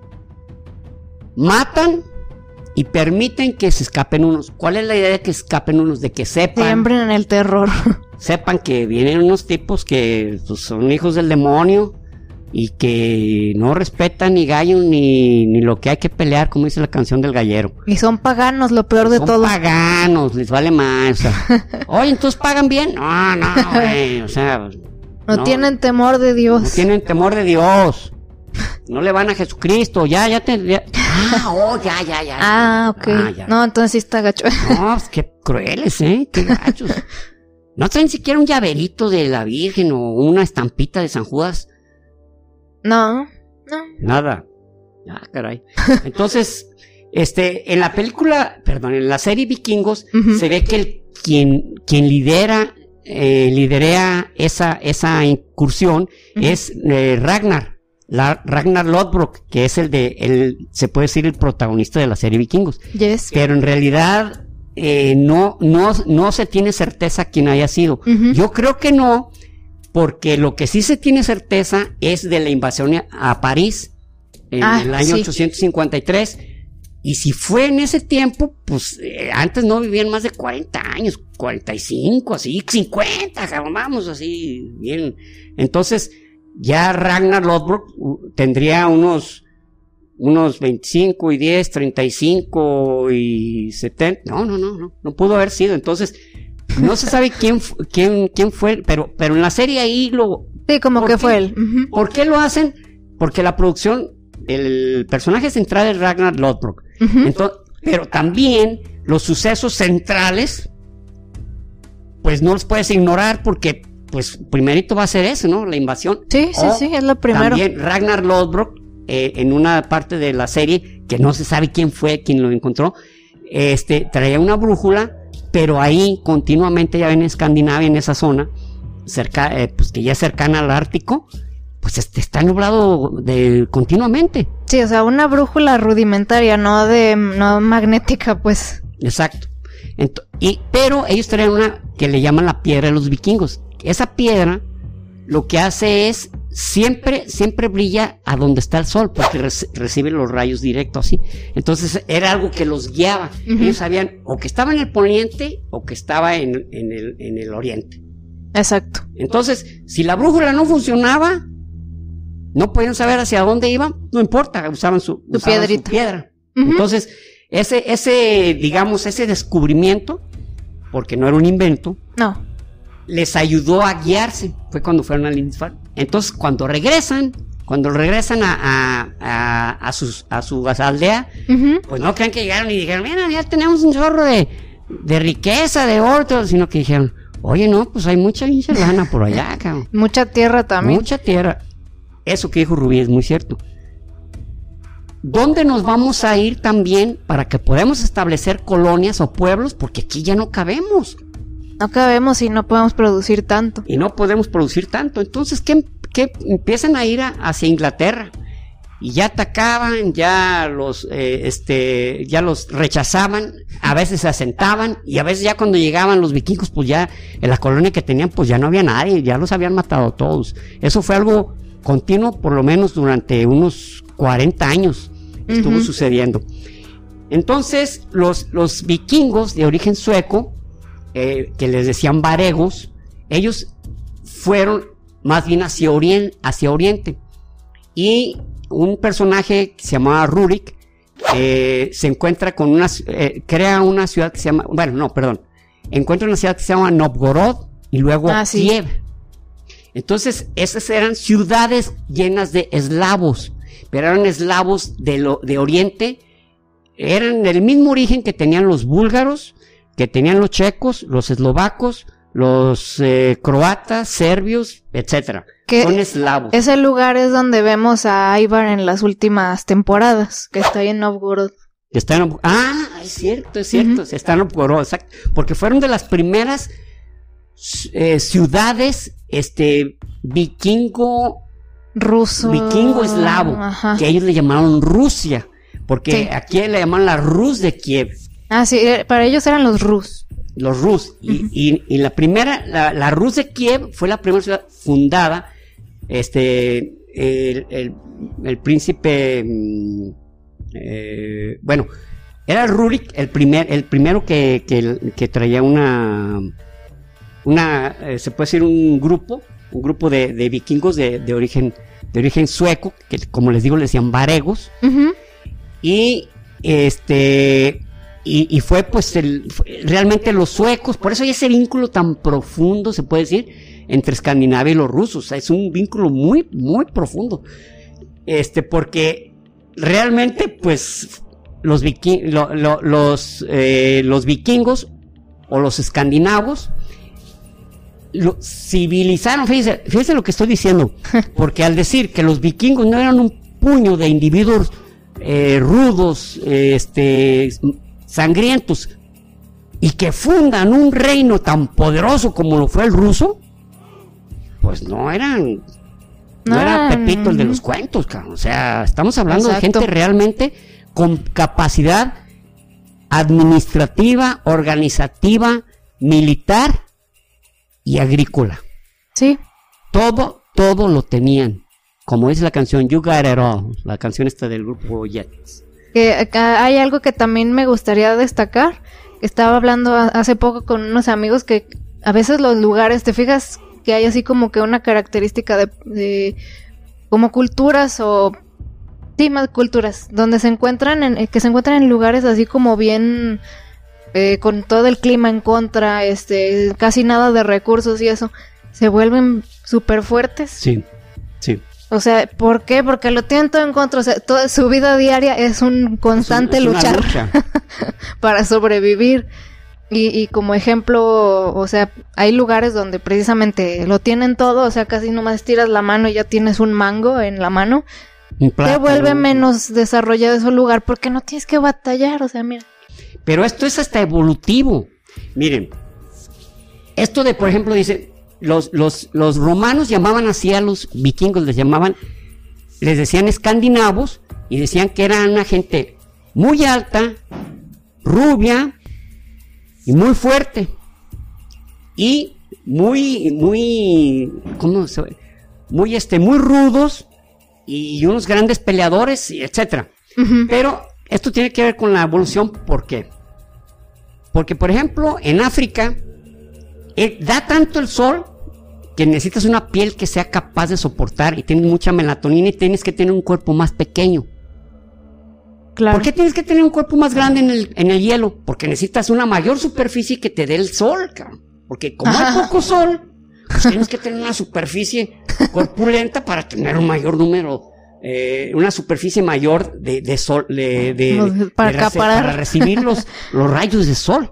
B: matan y permiten que se escapen unos. ¿Cuál es la idea de que escapen unos? De que sepan...
A: Siembren en el terror.
B: Sepan que vienen unos tipos que pues, son hijos del demonio y que no respetan ni gallo ni, ni lo que hay que pelear, como dice la canción del gallero.
A: Y son paganos, lo peor de
B: son
A: todo.
B: Son paganos, les vale más. O sea, oye, ¿entonces pagan bien? No, no, güey, o sea...
A: No, no tienen temor de Dios.
B: No tienen temor de Dios. No le van a Jesucristo, ya, ya te... Ya. Ah, oh, ya, ya, ya.
A: Ah, ok. Ah, ya. No, entonces sí está gacho.
B: No, es que crueles, ¿eh? Qué gachos. No traen siquiera un llaverito de la Virgen o una estampita de San Judas.
A: No, no.
B: Nada. Ah, caray. Entonces, este, en la película, perdón, en la serie Vikingos, uh-huh. se ve que el, quien, quien lidera, eh, liderea esa, esa incursión uh-huh. es eh, Ragnar, la, Ragnar Lodbrok, que es el de, el, se puede decir el protagonista de la serie Vikingos.
A: Yes.
B: Pero en realidad, eh, no, no, no se tiene certeza quién haya sido. Uh-huh. Yo creo que no. Porque lo que sí se tiene certeza es de la invasión a París en ah, el año sí. ochocientos cincuenta y tres. Y si fue en ese tiempo, pues eh, antes no vivían más de cuarenta años, cuarenta y cinco, así, cincuenta, vamos, así, bien. Entonces, ya Ragnar Lodbrok uh, tendría unos, unos veinticinco y diez, treinta y cinco y setenta. No, no, no, no, no pudo haber sido. Entonces, no se sabe quién, quién, quién fue, pero, pero en la serie ahí lo...
A: Sí, como que qué? fue él. Uh-huh.
B: ¿Por qué lo hacen? Porque la producción, el personaje central es Ragnar Lodbrok. Uh-huh. Entonces, pero también los sucesos centrales, pues no los puedes ignorar porque, pues, primerito va a ser eso, ¿no? La invasión.
A: Sí, sí,
B: o
A: sí, es lo primero.
B: También Ragnar Lodbrok, eh, en una parte de la serie, que no se sabe quién fue, quién lo encontró, este, traía una brújula. Pero ahí continuamente, ya ven, en Escandinavia, en esa zona, cerca, eh, pues que ya es cercana al Ártico, pues este, está nublado de, continuamente.
A: Sí, o sea, una brújula rudimentaria, no de, no magnética, pues.
B: Exacto. Ent- y, pero ellos traen una que le llaman la piedra de los vikingos. Esa piedra lo que hace es siempre, siempre brilla a donde está el sol, porque re- recibe los rayos directos así. Entonces era algo que los guiaba. Uh-huh. Ellos sabían o que estaba en el poniente o que estaba en, en, el, en el oriente.
A: Exacto.
B: Entonces, si la brújula no funcionaba, no podían saber hacia dónde iban, no importa, usaban su,
A: su,
B: usaban su piedra. Uh-huh. Entonces, ese, ese, digamos, ese descubrimiento, porque no era un invento,
A: no,
B: les ayudó a guiarse. Fue cuando fueron a Lindisfarne. Entonces, cuando regresan, cuando regresan a, a, a, a, sus, a su aldea, uh-huh. pues no crean que llegaron y dijeron, mira, ya tenemos un chorro de, de riqueza, de oro, sino que dijeron, oye, no, pues hay mucha hincha lana por allá, cabrón.
A: Mucha tierra también.
B: Mucha tierra. Eso que dijo Rubí es muy cierto. ¿Dónde nos vamos a ir también para que podamos establecer colonias o pueblos? Porque aquí ya no cabemos.
A: No cabemos y no podemos producir tanto.
B: Y no podemos producir tanto. Entonces, ¿qué, qué? Empiezan a ir a, hacia Inglaterra. Y ya atacaban, ya los, eh, este, ya los rechazaban. A veces se asentaban. Y a veces ya cuando llegaban los vikingos, pues ya en la colonia que tenían, pues ya no había nadie. Ya los habían matado todos. Eso fue algo continuo, por lo menos durante unos cuarenta años. Estuvo uh-huh. sucediendo. Entonces, los, los vikingos de origen sueco, Eh, que les decían varegos, ellos fueron más bien hacia, orien- hacia oriente, y un personaje que se llamaba Rurik eh, se encuentra con una eh, crea una ciudad que se llama, bueno, no, perdón, encuentra una ciudad que se llama Novgorod y luego
A: ah, sí.
B: Kiev. Entonces esas eran ciudades llenas de eslavos, pero eran eslavos de, lo, de oriente, eran del mismo origen que tenían los búlgaros, que tenían los checos, los eslovacos, los eh, croatas, serbios, etcétera. Son eslavos.
A: Ese lugar es donde vemos a Ivar en las últimas temporadas, que está ahí en Novgorod.
B: Está en, ah, es cierto, es cierto, uh-huh. está en Novgorod, exacto, porque fueron de las primeras eh, ciudades, este, vikingo
A: ruso,
B: vikingo eslavo,
A: ajá.
B: que ellos le llamaron Rusia, porque
A: sí.
B: aquí le llaman la Rus de Kiev.
A: Ah, sí, para ellos eran los Rus.
B: Los Rus. Uh-huh. Y, y, y la primera, la, la Rus de Kiev fue la primera ciudad fundada, este, el, el, el príncipe, eh, bueno, era Rurik el primer, el primero que, que, que traía una, una, eh, se puede decir un grupo, un grupo de, de vikingos de, de origen, de origen sueco, que como les digo, les decían varegos, uh-huh. y este, y, y fue pues el, fue, realmente los suecos, por eso hay ese vínculo tan profundo, se puede decir, entre Escandinavia y los rusos, o sea, es un vínculo muy, muy profundo, este, porque realmente pues los vikingos, lo, lo, los, eh, los vikingos o los escandinavos lo civilizaron, fíjense, fíjense lo que estoy diciendo, porque al decir que los vikingos no eran un puño de individuos eh, rudos, eh, este, sangrientos, y que fundan un reino tan poderoso como lo fue el ruso, pues no eran, no, no era Pepito el de los cuentos, cabrón. O sea, estamos hablando Exacto. de gente realmente con capacidad administrativa, organizativa, militar y agrícola.
A: Sí.
B: Todo, todo lo tenían. Como dice la canción You Got It All, la canción esta del grupo Jets.
A: Que acá hay algo que también me gustaría destacar. Estaba hablando hace poco con unos amigos que a veces los lugares, te fijas que hay así como que una característica de, de como culturas o sí, más culturas, donde se encuentran en, que se encuentran en lugares así como bien eh, con todo el clima en contra, este, casi nada de recursos y eso, se vuelven súper fuertes.
B: Sí, sí.
A: O sea, ¿por qué? Porque lo tienen todo en contra, o sea, toda su vida diaria es un constante es un, es luchar lucha. para sobrevivir. Y, y como ejemplo, o sea, hay lugares donde precisamente lo tienen todo, o sea, casi nomás tiras la mano y ya tienes un mango en la mano. Te vuelve menos desarrollado ese lugar porque no tienes que batallar, o sea, mira.
B: Pero esto es hasta evolutivo. Miren, esto de, por ejemplo, dice, los, los, los romanos llamaban así a los vikingos, les llamaban, les decían escandinavos y decían que eran una gente muy alta, rubia y muy fuerte y muy, muy, ¿cómo se ve? Muy, este, muy rudos y unos grandes peleadores, etcétera. Uh-huh. Pero esto tiene que ver con la evolución, ¿por qué? Porque, por ejemplo, en África eh, da tanto el sol que necesitas una piel que sea capaz de soportar y tienes mucha melatonina y tienes que tener un cuerpo más pequeño. Claro. ¿Por qué tienes que tener un cuerpo más grande en el, en el hielo? Porque necesitas una mayor superficie que te dé el sol, cabrón. Porque como Ajá. hay poco sol, pues tienes que tener una superficie corpulenta para tener un mayor número, eh, una superficie mayor de, de sol, de, de,
A: para,
B: de rece- para recibir los, los rayos de sol.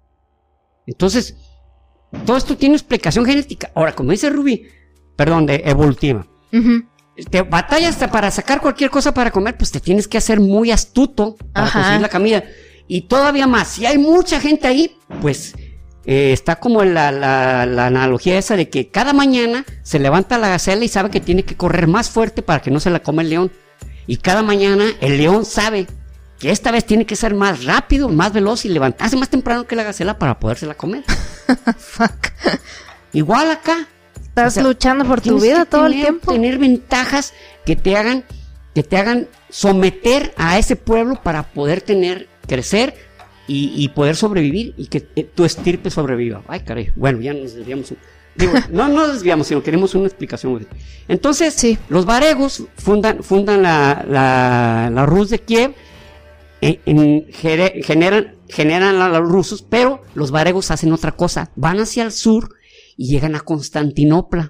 B: Entonces, todo esto tiene explicación genética. Ahora, como dice Ruby, perdón, de evolutiva. Uh-huh. Te batallas hasta para sacar cualquier cosa para comer, pues te tienes que hacer muy astuto para Ajá. conseguir la comida. Y todavía más, si hay mucha gente ahí, pues eh, está como la, la, la analogía esa de que cada mañana se levanta la gacela y sabe que tiene que correr más fuerte para que no se la coma el león. Y cada mañana el león sabe que esta vez tiene que ser más rápido, más veloz y levantarse más temprano que la gacela para podérsela comer.
A: Fuck.
B: Igual acá.
A: Estás o sea, luchando por tu vida todo
B: tener,
A: el tiempo.
B: Tener ventajas que te hagan, que te hagan someter a ese pueblo para poder tener, crecer y, y poder sobrevivir y que eh, tu estirpe sobreviva. Ay, caray. Bueno, ya nos desviamos. Digo, no nos desviamos, sino queremos una explicación. Entonces, sí. los varegos fundan, fundan la, la, la Rus de Kiev, en, en, generan, generan a los rusos, pero los varegos hacen otra cosa. Van hacia el sur y llegan a Constantinopla.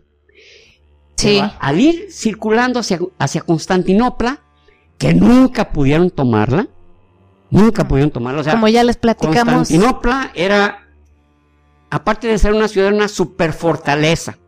B: Sí. Pero al ir circulando hacia, hacia Constantinopla, que nunca pudieron tomarla, nunca no. pudieron tomarla. O sea,
A: como ya les platicamos.
B: Constantinopla era, aparte de ser una ciudad, una super fortaleza.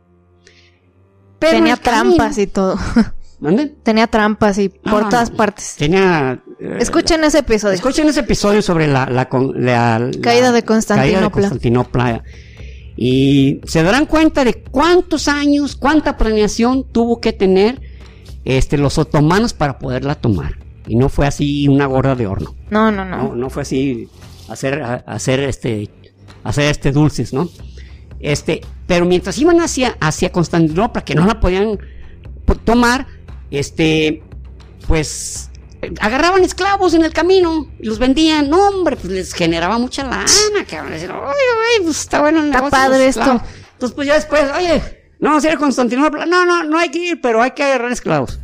A: Pero tenía trampas y todo.
B: ¿Dónde?
A: Tenía trampas y por ah, todas partes.
B: Tenía. Eh,
A: escuchen ese episodio.
B: Escuchen ese episodio sobre la, la, la, la
A: caída de Constantinopla.
B: Caída de Constantinopla. Y se darán cuenta de cuántos años, cuánta planeación tuvo que tener este, los otomanos para poderla tomar. Y no fue así una gorda de horno.
A: No, no, no.
B: No, no fue así hacer, hacer este, hacer este dulces, ¿no? Este, pero mientras iban hacia, hacia Constantinopla, que no la podían tomar, este, pues agarraban esclavos en el camino y los vendían. No, hombre, pues les generaba mucha lana, cabrón. Decían, oye, oye, pues está bueno el
A: está
B: negocio,
A: padre esto.
B: Entonces, pues ya después, oye, no vamos a ir a Constantinopla. No, no, no hay que ir, pero hay que agarrar esclavos.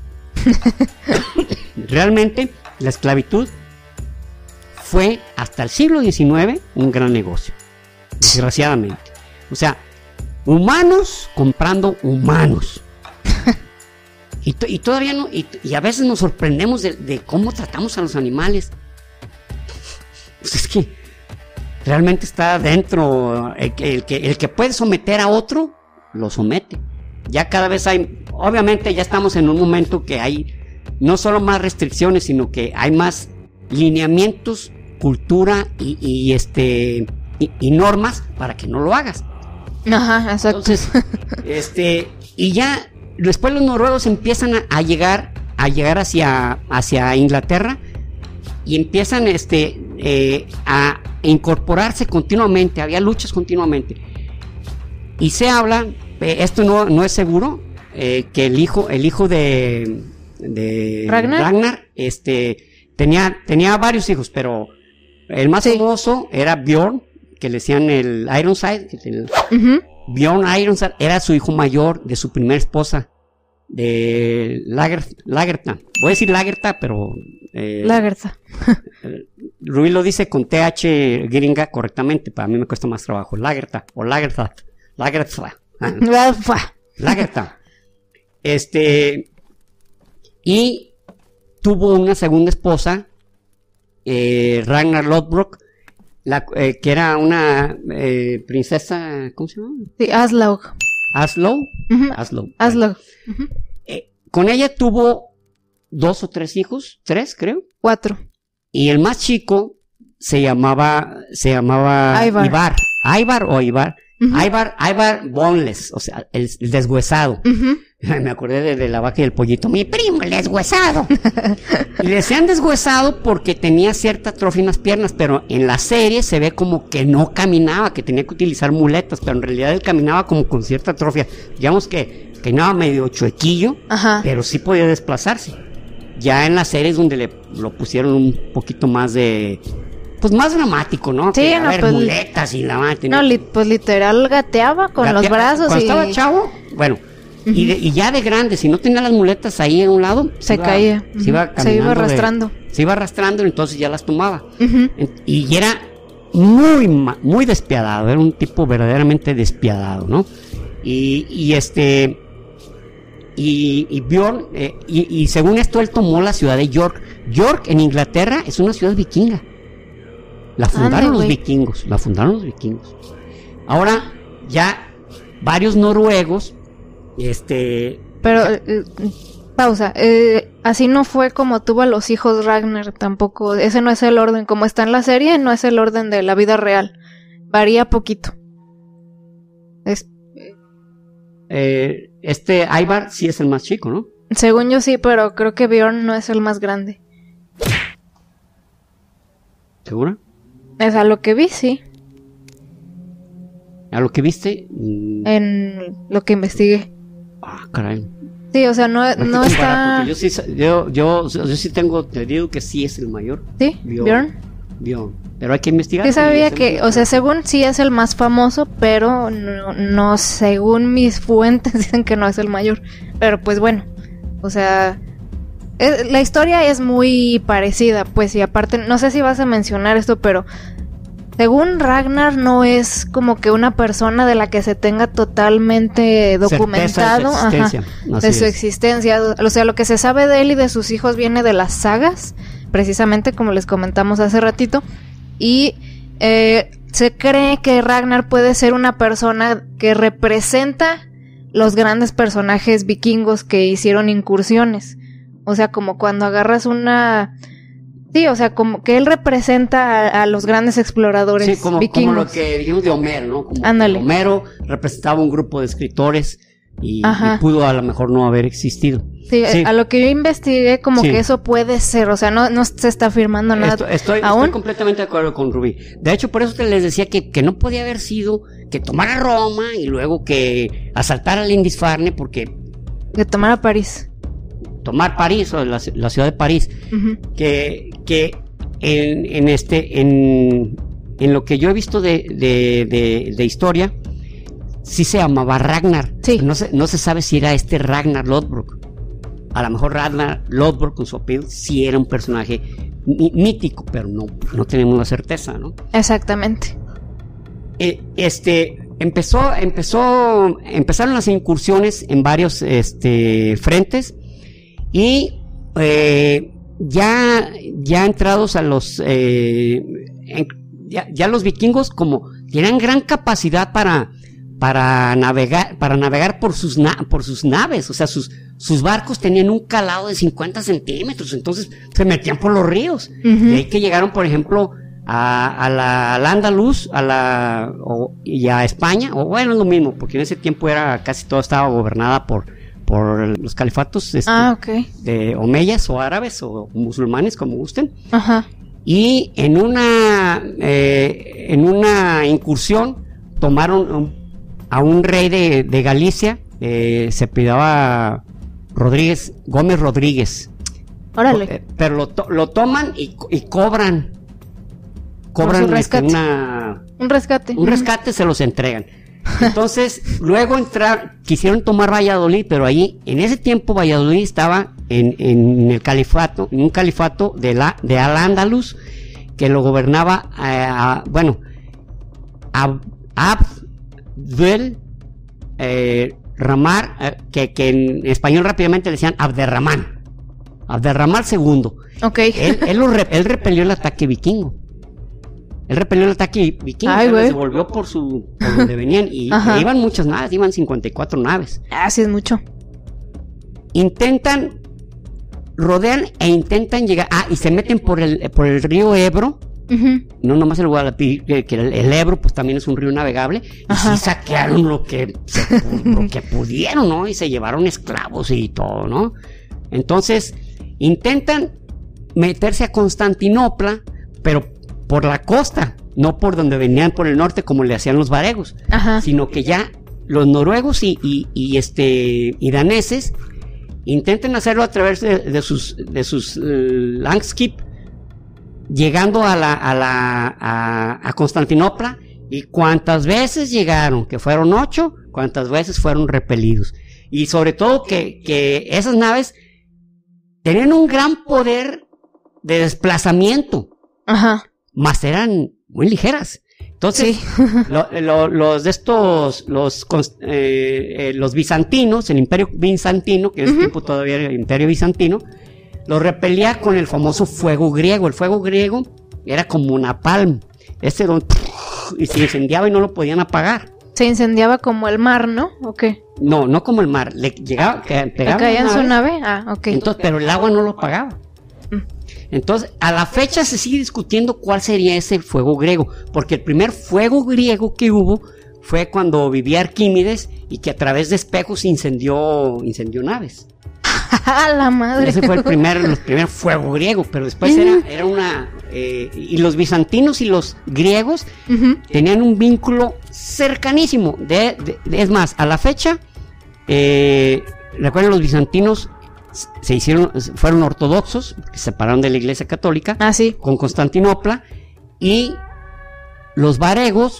B: Realmente, la esclavitud fue hasta el siglo diecinueve un gran negocio, desgraciadamente. O sea, humanos comprando humanos. Y, to- y todavía no, y, y a veces nos sorprendemos de, de cómo tratamos a los animales. Pues es que realmente está dentro, el que, el, que, el que puede someter a otro, lo somete. Ya cada vez hay, obviamente ya estamos en un momento que hay no solo más restricciones, sino que hay más lineamientos, cultura y, y este y, y normas para que no lo hagas.
A: Ajá, exacto.
B: Entonces, este, y ya después los noruegos empiezan a, a llegar, a llegar hacia, hacia Inglaterra y empiezan este, eh, a incorporarse continuamente, había luchas continuamente. Y se habla, eh, esto no, no es seguro, eh, que el hijo, el hijo de, de
A: Ragnar,
B: Ragnar este, tenía, tenía varios hijos, pero el más
A: sí.
B: famoso era Bjorn, que le decían el Ironside, el,
A: Uh-huh.
B: Bjorn Ironside era su hijo mayor de su primera esposa, de Lager, Lagertha. Voy a decir Lagertha, pero eh,
A: Lagertha.
B: Rui lo dice con T H gringa correctamente, para mí me cuesta más trabajo. Lagertha o Lagertha. Lagertha. Lagertha. Este, y tuvo una segunda esposa, eh, Ragnar Lodbrok, la, eh, que era una eh, princesa, ¿cómo se llama?
A: Sí, Aslaug.
B: Aslow.
A: Uh-huh.
B: Aslow.
A: Aslaug. Uh-huh.
B: Eh, con ella tuvo dos o tres hijos, tres creo.
A: Cuatro.
B: Y el más chico se llamaba, se llamaba
A: Ivar.
B: Ivar. Ivar o Ivar.
A: Uh-huh.
B: Ivar, Ivar Boneless, o sea, el, el deshuesado.
A: Uh-huh.
B: Me acordé de, de la vaca y el pollito. Mi primo, el deshuesado. Y le decían deshuesado porque tenía cierta atrofia en las piernas, pero en la serie se ve como que no caminaba, que tenía que utilizar muletas, pero en realidad él caminaba como con cierta atrofia. Digamos que caminaba medio chuequillo,
A: Ajá.
B: pero sí podía desplazarse. Ya en la serie es donde le lo pusieron un poquito más de... Pues más dramático, ¿no?
A: Sí,
B: que, a
A: no,
B: ver,
A: pues,
B: muletas y la madre.
A: No, li- pues literal gateaba con
B: Gatea-
A: los brazos
B: Cuando
A: y
B: estaba chavo, bueno,
A: uh-huh.
B: y, de, y ya de grande, si no tenía las muletas ahí a un lado,
A: se
B: iba,
A: caía.
B: Se iba,
A: Uh-huh. Se iba
B: de-
A: arrastrando.
B: se iba arrastrando, entonces ya las tomaba.
A: Uh-huh.
B: En- Y era muy, ma- muy despiadado, era un tipo verdaderamente despiadado, ¿no? Y, y este... Y, y Bjorn, eh, y, y según esto él tomó la ciudad de York. York en Inglaterra es una ciudad vikinga. La fundaron
A: Ande,
B: los
A: güey.
B: vikingos, la fundaron los vikingos. Ahora ya varios noruegos, este,
A: Pero, eh, pausa, eh, así no fue como tuvo a los hijos Ragnar tampoco, ese no es el orden, como está en la serie, no es el orden de la vida real, varía poquito. Es,
B: eh, este Ivar sí es el más chico, ¿no?
A: según yo sí, pero creo que Bjorn no es el más grande.
B: ¿Segura?
A: Es a lo que vi, sí,
B: A lo que viste, mm,
A: en lo que investigué.
B: ah, caray.
A: Sí, o sea, no,
B: Hay que
A: no
B: comparar,
A: está...
B: porque Yo sí, sa- yo, yo, yo sí tengo, te digo que sí es el mayor,
A: ¿Sí?
B: Bjorn.
A: ¿Bjorn?
B: Bjorn. Pero hay que investigar.
A: Sí sabía
B: y es
A: que,
B: el-
A: o sea, según sí es el más famoso, pero no, no, según mis fuentes dicen que no es el mayor. Pero pues bueno, o sea, es- la historia es muy parecida, pues, y aparte, no sé si vas a mencionar esto, pero según Ragnar no es como que una persona de la que se tenga totalmente documentado,
B: Certeza de su existencia.
A: ajá,
B: Así
A: de su
B: es.
A: existencia. O sea, lo que se sabe de él y de sus hijos viene de las sagas, precisamente como les comentamos hace ratito. Y eh, se cree que Ragnar puede ser una persona que representa los grandes personajes vikingos que hicieron incursiones. O sea, como cuando agarras una... Sí, o sea, como que él representa a, a los grandes exploradores
B: Sí, como, como
A: vikingos.
B: lo que dijimos de Homero, ¿no? Como
A: Ándale.
B: Homero representaba un grupo de escritores y, y pudo a lo mejor no haber existido.
A: Sí, sí, a lo que yo investigué, como sí. que eso puede ser, o sea, no, no se está afirmando nada.
B: Estoy, estoy, estoy completamente de acuerdo con Rubí. De hecho, por eso te les decía que, que no podía haber sido que tomara Roma y luego que asaltara a Lindisfarne, porque...
A: Que tomara París.
B: Tomar París, o la, la ciudad de París. Uh-huh. Que, que en, en este, en, en lo que yo he visto de, de, de, de historia, sí se llamaba Ragnar.
A: Sí.
B: No se, no se sabe si era este Ragnar Lodbrok. A lo mejor Ragnar Lodbrok con su apellido sí era un personaje mítico, pero no, no tenemos la certeza, ¿no?
A: Exactamente.
B: Eh, este empezó, empezó, empezaron las incursiones en varios este, frentes y eh, ya, ya entrados a los, eh, en, ya, ya los vikingos como tenían gran capacidad para para navegar, para navegar por sus na- por sus naves, o sea, sus sus barcos tenían un calado de cincuenta centímetros, entonces se metían por los ríos. Uh-huh. De ahí que llegaron, por ejemplo, a, a la al Andaluz, a la o, y a España, o bueno, es lo mismo, porque en ese tiempo era casi todo estaba gobernada por por los califatos este,
A: ah, okay.
B: de omeyas o árabes o musulmanes, como gusten.
A: Ajá.
B: Y en una eh, en una incursión tomaron un a un rey de, de Galicia, eh, se apellidaba Rodríguez, Gómez Rodríguez.
A: Órale.
B: Eh, pero lo, to, lo toman y, y cobran. Cobran este, una,
A: un rescate.
B: Un rescate, se los entregan. Entonces, luego entrar, quisieron tomar Valladolid, pero ahí, en ese tiempo, Valladolid estaba en, en el califato, en un califato de, la, de Al-Ándalus, que lo gobernaba, eh, a, bueno, Ab, Ab Abdel eh, Ramar, eh, que, que en español rápidamente le decían Abderramán, Abderramán segundo.
A: Okay.
B: Él, él, lo re, él repelió el ataque vikingo. Él repelió el ataque vikingo.
A: Ay,
B: se volvió por su por donde venían y e iban muchas naves, iban cincuenta y cuatro naves.
A: Ah, sí es mucho.
B: Intentan, rodean e intentan llegar. Ah, y se meten por el por el río Ebro. Uh-huh. No nomás el Guadalquivir, que, que el, el Ebro pues también es un río navegable.
A: Ajá.
B: Y sí saquearon lo que se, lo que pudieron, ¿no? Y se llevaron esclavos y todo, ¿no? Entonces intentan meterse a Constantinopla, pero por la costa, no por donde venían por el norte como le hacían los varegos.
A: Ajá.
B: Sino que ya los noruegos y, y, y este y daneses intentan hacerlo a través de, de sus de sus uh, Langskip, llegando a la a la a, a Constantinopla, y cuántas veces llegaron, que fueron ocho, cuántas veces fueron repelidos, y sobre todo que, que esas naves tenían un gran poder de desplazamiento.
A: Ajá.
B: Más eran muy ligeras. Entonces, sí. lo, lo, los de estos, los, eh, eh, los bizantinos, el imperio bizantino, que en ese uh-huh. tiempo todavía era el imperio bizantino, lo repelía con el famoso fuego griego. El fuego griego era como napalm. Este don, y se incendiaba y no lo podían apagar.
A: Se incendiaba como el mar, ¿no? ¿O qué?
B: No, no como el mar. Le llegaba, pegaba.
A: ¿Caía en su nave? Ah, ok.
B: Entonces, pero el agua no lo apagaba. Entonces, a la fecha se sigue discutiendo cuál sería ese fuego griego, porque el primer fuego griego que hubo fue cuando vivía Arquímedes y que a través de espejos incendió, incendió naves.
A: La madre.
B: Ese fue el primer, el primer fuego griego, pero después era, era una... Eh, y los bizantinos y los griegos uh-huh. tenían un vínculo cercanísimo. De, de, de, es más, a la fecha, eh, recuerden, los bizantinos se hicieron, fueron ortodoxos, se separaron de la Iglesia Católica,
A: ah, sí.
B: con Constantinopla, y los varegos,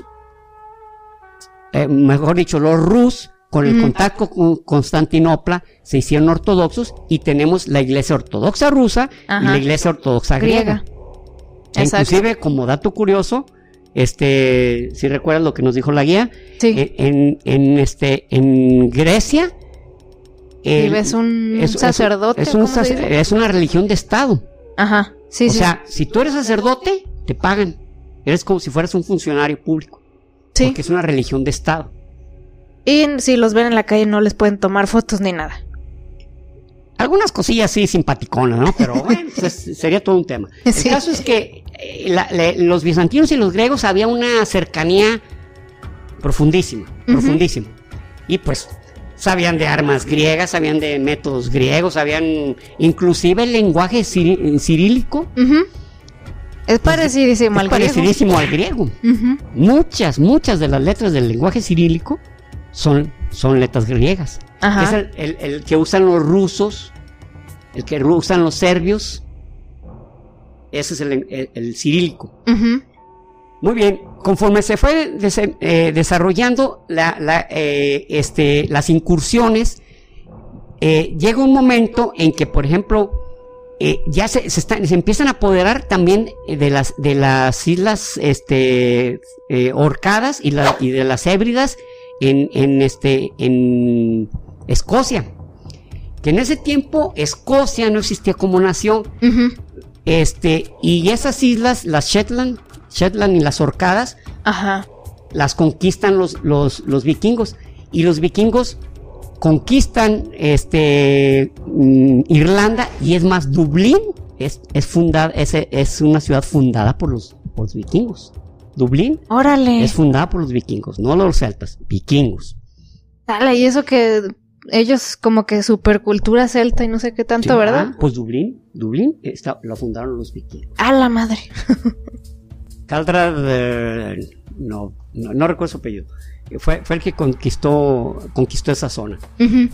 B: eh, mejor dicho, los rus, con el mm. contacto con Constantinopla, se hicieron ortodoxos, y tenemos la Iglesia Ortodoxa rusa, ajá, y la Iglesia Ortodoxa griega. griega. E inclusive, como dato curioso, este, si recuerdas lo que nos dijo la guía,
A: sí.
B: en, en, este, en Grecia,
A: y ves un es, sacerdote.
B: Es, un, es, un sac- es una religión de Estado.
A: Ajá, sí,
B: o
A: sí.
B: O sea, si tú eres sacerdote, te pagan. Eres como si fueras un funcionario público.
A: Sí.
B: Porque es una religión de Estado.
A: Y si los ven en la calle no les pueden tomar fotos ni nada.
B: Algunas cosillas sí simpaticonas, ¿no? Pero bueno, pues sería todo un tema. El sí. caso es que eh, la, la, los bizantinos y los griegos había una cercanía profundísima, uh-huh. profundísima. Y pues sabían de armas griegas, sabían de métodos griegos, sabían inclusive el lenguaje ciri- cirílico.
A: Uh-huh. Es parecidísimo
B: es
A: al
B: parecidísimo
A: griego.
B: al griego.
A: Uh-huh.
B: Muchas, muchas de las letras del lenguaje cirílico son, son letras griegas.
A: Ajá.
B: Es el, el, el que usan los rusos, el que usan los serbios. Ese es el, el, el cirílico.
A: Uh-huh.
B: Muy bien, conforme se fue des- eh, desarrollando la, la, eh, este, las incursiones, eh, llega un momento en que, por ejemplo, eh, ya se, se, están, se empiezan a apoderar también de las, de las islas este, eh, Orcadas y, la, y de las Hébridas en, en, este, en Escocia. Que en ese tiempo Escocia no existía como nación.
A: Uh-huh.
B: Este, y esas islas, las Shetland, Shetland y las Orcadas,
A: Ajá.
B: las conquistan los, los, los vikingos. Y los vikingos conquistan este, mm, Irlanda, y es más, Dublín es, es, fundada, es, es una ciudad fundada por los, por los vikingos. Dublín
A: Órale.
B: es fundada por los vikingos, no los celtas, vikingos.
A: Dale, y eso que ellos como que supercultura celta y no sé qué tanto,
B: Sí,
A: ¿verdad?
B: ah, pues Dublín, Dublín está, lo fundaron los vikingos.
A: A la madre.
B: Caldra, eh, no, no, no recuerdo su apellido. Fue, fue el que conquistó, conquistó esa zona.
A: Uh-huh.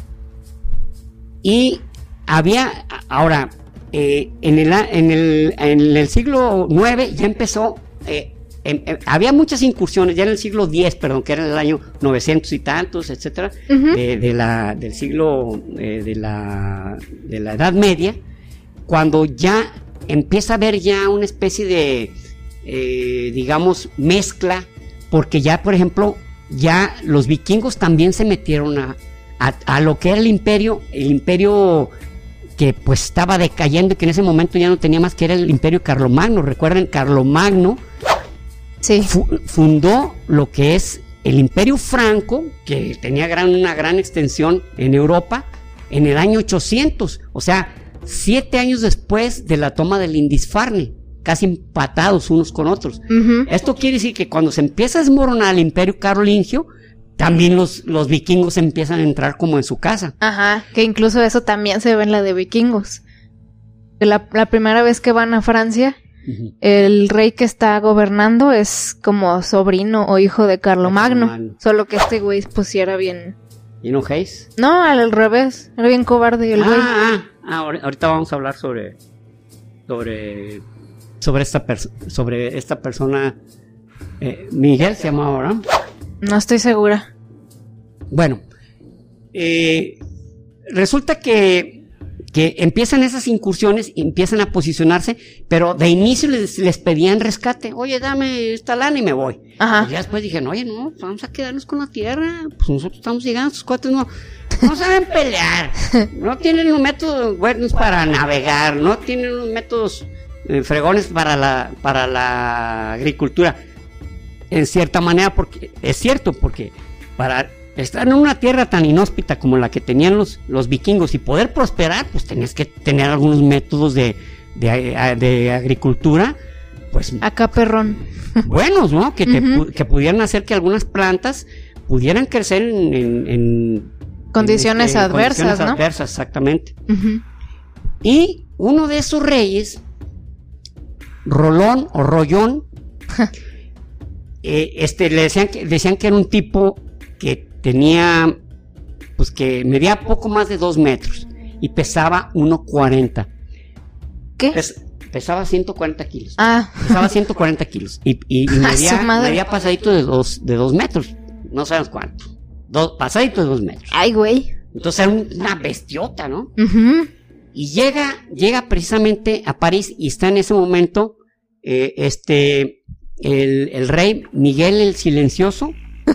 B: Y había, ahora, eh, en, el, en, el, en el siglo nueve ya empezó, eh, en, en, había muchas incursiones, ya en el siglo diez, perdón, que era en el año novecientos y tantos, etcétera,
A: Uh-huh.
B: de, de la, del siglo, eh, de, la, de la Edad Media, cuando ya empieza a haber ya una especie de, eh, digamos, mezcla, porque ya, por ejemplo, ya los vikingos también se metieron a, a, a lo que era el imperio, el imperio que pues estaba decayendo y que en ese momento ya no tenía más, que era el imperio Carlomagno. Recuerden, Carlomagno
A: Sí.
B: fu fundó lo que es el imperio franco, que tenía gran, una gran extensión en Europa, en el año ochocientos, o sea, siete años después de la toma del Lindisfarne, casi empatados unos con otros.
A: Uh-huh.
B: Esto quiere decir que cuando se empieza a desmoronar el imperio carolingio, también los, los vikingos empiezan a entrar como en su casa.
A: Ajá, que incluso eso también se ve en la de vikingos. La, la primera vez que van a Francia,
B: Uh-huh.
A: el rey que está gobernando es como sobrino o hijo de Carlomagno.
B: Carlomagno.
A: Solo que este güey pusiera bien.
B: ¿Y no Hayes?
A: No, al revés. Era bien cobarde el güey.
B: Ah, ah, ah, ahorita vamos a hablar sobre sobre sobre esta persona sobre esta persona eh, Miguel se llamaba ahora.
A: No estoy segura.
B: Bueno, eh, resulta que que empiezan esas incursiones y empiezan a posicionarse, pero de inicio les, les pedían rescate. Oye, dame esta lana y me voy.
A: Ajá.
B: Y ya después dijeron, oye, no, vamos a quedarnos con la tierra. Pues nosotros estamos llegando, estos cuates no, no saben pelear. No tienen los métodos buenos para navegar. No tienen los métodos eh, fregones para la, para la agricultura. En cierta manera, porque es cierto, porque para estar en una tierra tan inhóspita como la que tenían los, los vikingos y poder prosperar, pues tenías que tener algunos métodos de, de, de agricultura, pues
A: Acá perrón.
B: buenos, ¿no? Que, te,
A: Uh-huh.
B: que pudieran hacer que algunas plantas pudieran crecer en, en, en
A: Condiciones
B: en, este,
A: adversas,
B: condiciones
A: ¿no?
B: adversas, exactamente.
A: Uh-huh.
B: Y uno de esos reyes, Rolón o Rollón, eh, este, le decían que, decían que era un tipo que tenía, pues que medía poco más de dos metros y pesaba uno cuarenta.
A: ¿Qué?
B: Pes, pesaba ciento cuarenta kilos.
A: Ah.
B: Pesaba ciento cuarenta kilos. Y, y, y
A: ¡A
B: medía,
A: su madre!
B: medía pasadito de dos, de dos metros. No sabes cuánto. Dos, pasadito de dos metros.
A: Ay, güey.
B: Entonces era un, una bestiota, ¿no?
A: Uh-huh.
B: Y llega, llega precisamente a París y está en ese momento eh, este el, el rey Miguel el Silencioso.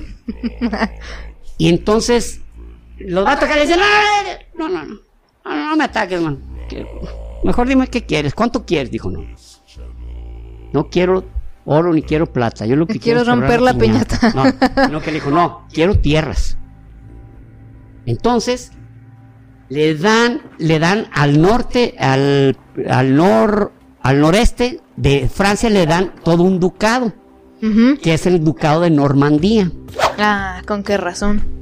B: Y entonces los vatos que le dicen, no, no, no, no, no, no me ataques, man. Mejor dime qué quieres, cuánto quieres, dijo, no. No quiero oro ni quiero plata, yo lo que
A: Me
B: quiero,
A: quiero
B: es
A: romper la piñata.
B: No, no, que le dijo, no, quiero tierras. Entonces le dan, le dan al norte, al, al nor, al noreste de Francia le dan todo un ducado,
A: Uh-huh.
B: que es el ducado de Normandía.
A: Ah, ¿con qué razón?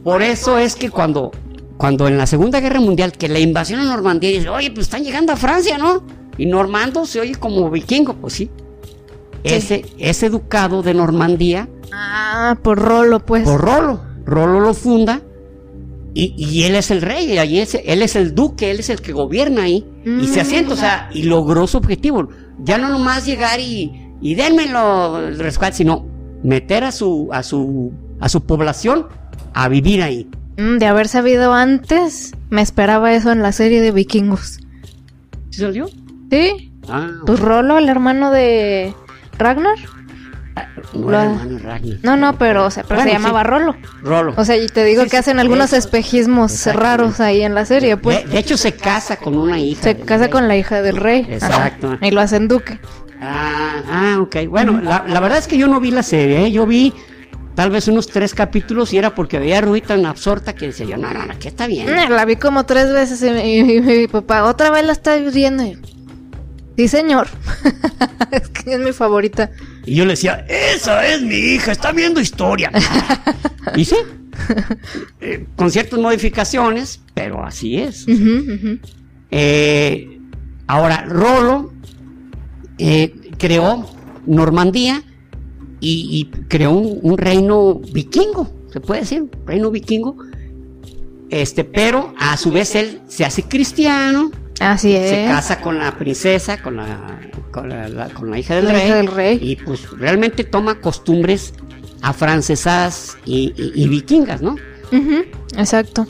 B: Por eso es que cuando, cuando en la Segunda Guerra Mundial, que la invasión a Normandía, dice, oye, pues están llegando a Francia, ¿no? Y Normando se oye como vikingo, pues sí.
A: Sí.
B: Ese, ese ducado de Normandía.
A: Ah, por Rolo, pues.
B: Por Rolo. Rolo lo funda. Y, y él es el rey, y allí es, él es el duque, él es el que gobierna ahí. Mm. Y se asienta, o sea, y logró su objetivo. Ya no nomás llegar y, y denmelo el rescate, sino meter a su, a su, a su población a vivir ahí.
A: Mm, de haber sabido antes, me esperaba eso en la serie de vikingos.
B: ¿Sí salió?
A: Sí.
B: Ah,
A: pues Rolo, el hermano de Ragnar.
B: No,
A: Lo...
B: hermano Ragnar.
A: No, no, pero, o sea, pero bueno, se llamaba sí. Rolo.
B: Rolo.
A: O sea, y te digo
B: sí,
A: que hacen
B: sí,
A: algunos
B: eso,
A: espejismos raros ahí en la serie, pues.
B: De, de hecho, se casa con una hija.
A: Se casa rey. con la hija del rey.
B: Exacto.
A: Ajá. Y lo hacen duque.
B: Ah, ah, ok. Bueno, uh-huh. la, la verdad es que yo no vi la serie, ¿eh? Yo vi tal vez unos tres capítulos y era porque veía a Rui tan absorta que decía yo, no, no, no, que está bien.
A: La vi como tres veces y mi, y mi papá, otra vez la está viendo. Y... sí, señor. Es que es mi favorita.
B: Y yo le decía, esa es mi hija, está viendo historia. Y sí, eh, con ciertas modificaciones, pero así es. Uh-huh, uh-huh. Eh, ahora, Rolo eh, creó Normandía y, y creó un, un reino vikingo, se puede decir, un reino vikingo. Este, pero a su vez él se hace cristiano.
A: Así es.
B: Se casa con la princesa, con la, con la, la, con la hija del
A: la
B: rey.
A: Hija del rey.
B: Y pues realmente toma costumbres afrancesadas y, y, y vikingas, ¿no?
A: Uh-huh, exacto.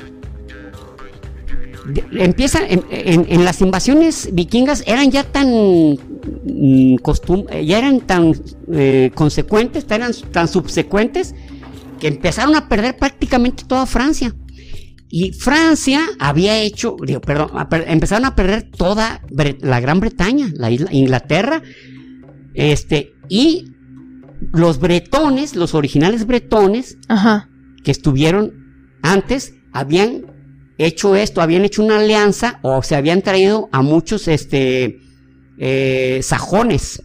B: De, empieza en, en, en las invasiones vikingas eran ya tan mm, costum, ya eran tan eh, consecuentes, eran tan subsecuentes que empezaron a perder prácticamente toda Francia. Y Francia había hecho, digo, perdón, a per, empezaron a perder toda Bre- la Gran Bretaña, la isla, Inglaterra, este, y los bretones, los originales bretones,
A: ajá,
B: que estuvieron antes, habían hecho esto, habían hecho una alianza, o se habían traído a muchos, este, eh, sajones.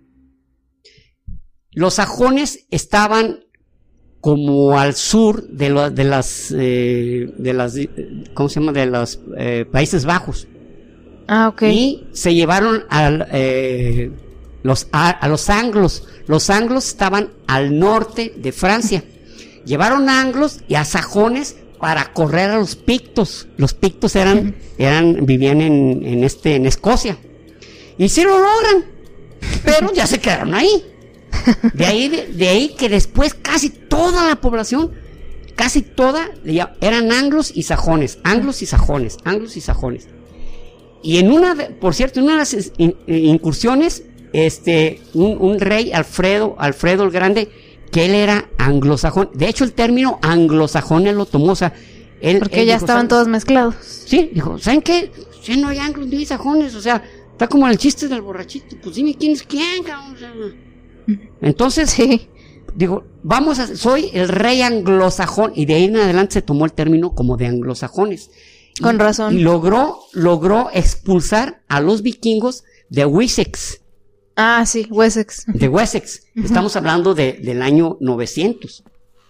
B: Los sajones estaban como al sur de, lo, de las eh, de las ¿cómo se llama? De los eh, Países Bajos.
A: Ah, ok.
B: Y se llevaron al, eh, los, a, a los anglos. Los anglos estaban al norte de Francia. Llevaron a anglos y a sajones para correr a los pictos. Los pictos eran, eran vivían en, en este en Escocia. Y sí lo logran, pero ya se quedaron ahí. De ahí, de, de ahí que después casi toda la población, casi toda, eran anglos y sajones, anglos y sajones, anglos y sajones. Y en una, de, por cierto, en una de las in, incursiones, este, un, un rey, Alfredo, Alfredo el Grande, que él era anglosajón. De hecho, el término anglosajón él lo tomó, o sea, él,
A: porque
B: él
A: ya
B: dijo,
A: estaban todos mezclados.
B: Sí, dijo, ¿saben qué? Ya no hay anglos ni hay sajones, o sea, está como el chiste del borrachito, pues dime quién es quién, cabrón, o sea, entonces,
A: sí.
B: digo, vamos a, soy el rey anglosajón, y de ahí en adelante se tomó el término como de anglosajones.
A: Con
B: y,
A: razón.
B: Y logró, logró expulsar a los vikingos de Wessex.
A: Ah, sí, Wessex.
B: De Wessex. Uh-huh. Estamos hablando de, del año novecientos.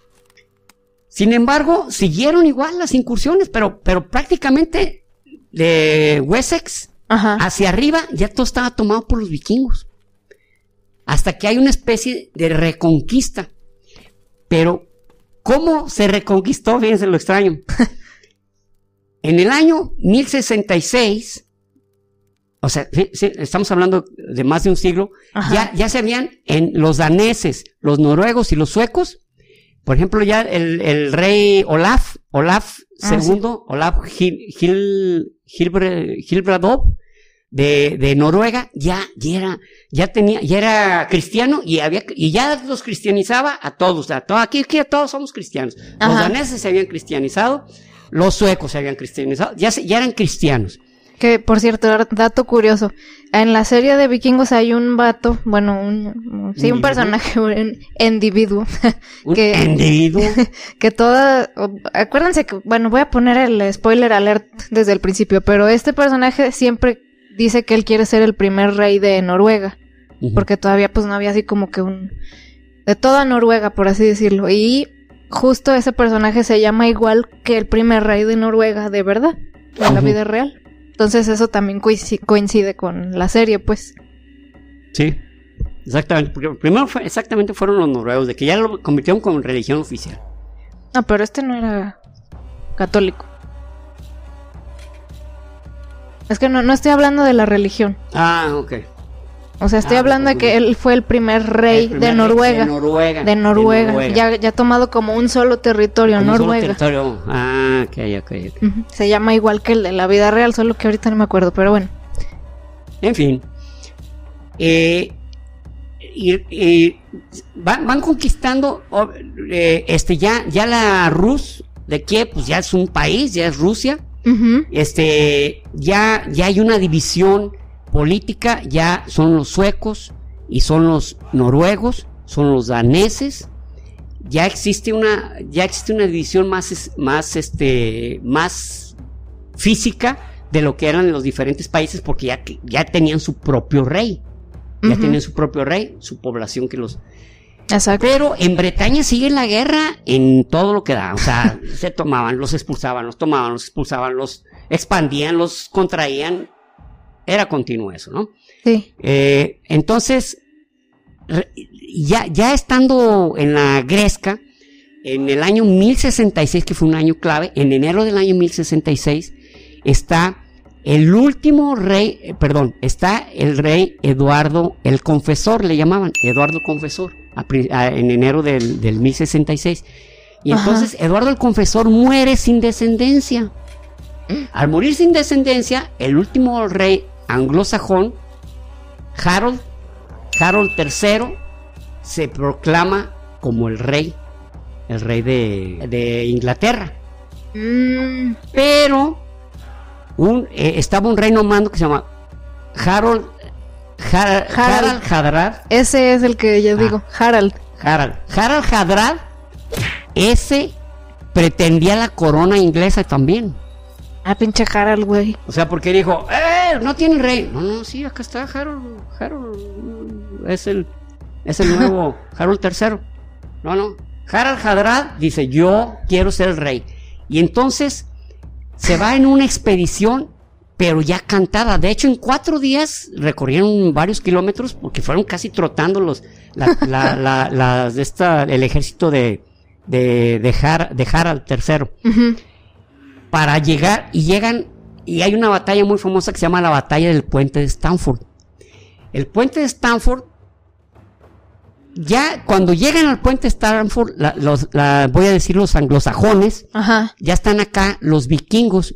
B: Sin embargo, siguieron igual las incursiones, pero, pero prácticamente de Wessex Ajá. hacia arriba ya todo estaba tomado por los vikingos. Hasta que hay una especie de reconquista. Pero, ¿cómo se reconquistó? Fíjense lo extraño. En el año mil sesenta y seis, o sea, estamos hablando de más de un siglo, ya, ya se habían, en los daneses, los noruegos y los suecos, por ejemplo, ya el, el rey Olaf, Olaf ah, segundo, sí. Olaf Hil, Hil, Hilbre, Hilbradov, de, de Noruega, ya, ya era, ya tenía, ya era cristiano y había, y ya los cristianizaba a todos, a todos, aquí, aquí a todos somos cristianos. Ajá. Los daneses se habían cristianizado, los suecos se habían cristianizado, ya, se, ya eran cristianos.
A: Que, por cierto, dato curioso, en la serie de vikingos hay un vato, bueno, un, sí, un personaje, un individuo.
B: ¿Un
A: que,
B: individuo?
A: Que toda, acuérdense que, bueno, voy a poner el spoiler alert desde el principio, pero este personaje siempre dice que él quiere ser el primer rey de Noruega, uh-huh. porque todavía pues no había así como que un, de toda Noruega, por así decirlo, y justo ese personaje se llama igual que el primer rey de Noruega, de verdad, en uh-huh. la vida real. Entonces eso también coincide, coincide con la serie, pues.
B: Sí, exactamente, porque primero fue, exactamente fueron los noruegos, de que ya lo convirtieron como religión oficial.
A: No, pero este no era católico. Es que no, no estoy hablando de la religión.
B: Ah, ok.
A: O sea, estoy ah, hablando de que él fue el primer rey el primer de Noruega.
B: De Noruega.
A: De Noruega. De Noruega. Ya, ya ha tomado como un solo territorio, como Noruega. Un solo territorio.
B: Ah, ok, ok, ok.
A: Uh-huh. Se llama igual que el de la vida real, solo que ahorita no me acuerdo, pero bueno.
B: En fin. Eh, y, y van, van conquistando eh, este ya, ya la Rus de Kiev, pues ya es un país, ya es Rusia. Uh-huh. Este, ya, ya hay una división política, ya son los suecos y son los noruegos, son los daneses. Ya existe una, ya existe una división más, más, este, más física de lo que eran los diferentes países, porque ya, ya tenían su propio rey, ya uh-huh. tenían su propio rey, su población que los. Exacto. Pero en Bretaña sigue la guerra en todo lo que da, o sea, se tomaban, los expulsaban, los tomaban, los expulsaban, los expandían, los contraían, era continuo eso, ¿no?
A: Sí.
B: Eh, entonces, ya, ya estando en la Gresca, en el año mil sesenta y seis, que fue un año clave, en enero del año mil sesenta y seis, está el último rey, eh, perdón, está el rey Eduardo el Confesor, le llamaban, Eduardo el Confesor. A, a, en enero del, del mil sesenta y seis. Y entonces Ajá. Eduardo el Confesor muere sin descendencia. Al morir sin descendencia, el último rey anglosajón, Harold, Harold tercero, se proclama como el rey, el rey de, de Inglaterra. Mm. Pero un, eh, estaba un rey nomando que se llama Harold Har- Harald Hardrad.
A: Ese es el que yo digo, ah, Harald.
B: Harald. Harald Hardrad, ese pretendía la corona inglesa también.
A: Ah, pinche Harald, güey.
B: O sea, porque dijo, ¡eh! No tiene rey. No, no, sí, acá está Harold. Harold es el, es el nuevo Harold tercero. No, no. Harald Hardrad dice, yo quiero ser el rey. Y entonces se va en una expedición, pero ya cantada. De hecho, en cuatro días recorrieron varios kilómetros porque fueron casi trotando los, la, la, la, la, de esta, el ejército de, de, de, Har, de Harald tercero. Uh-huh. Para llegar, y llegan, y hay una batalla muy famosa que se llama la batalla del puente de Stamford. El puente de Stamford, ya cuando llegan al puente de Stamford, la, los, la, voy a decir los anglosajones, uh-huh. ya están acá los vikingos.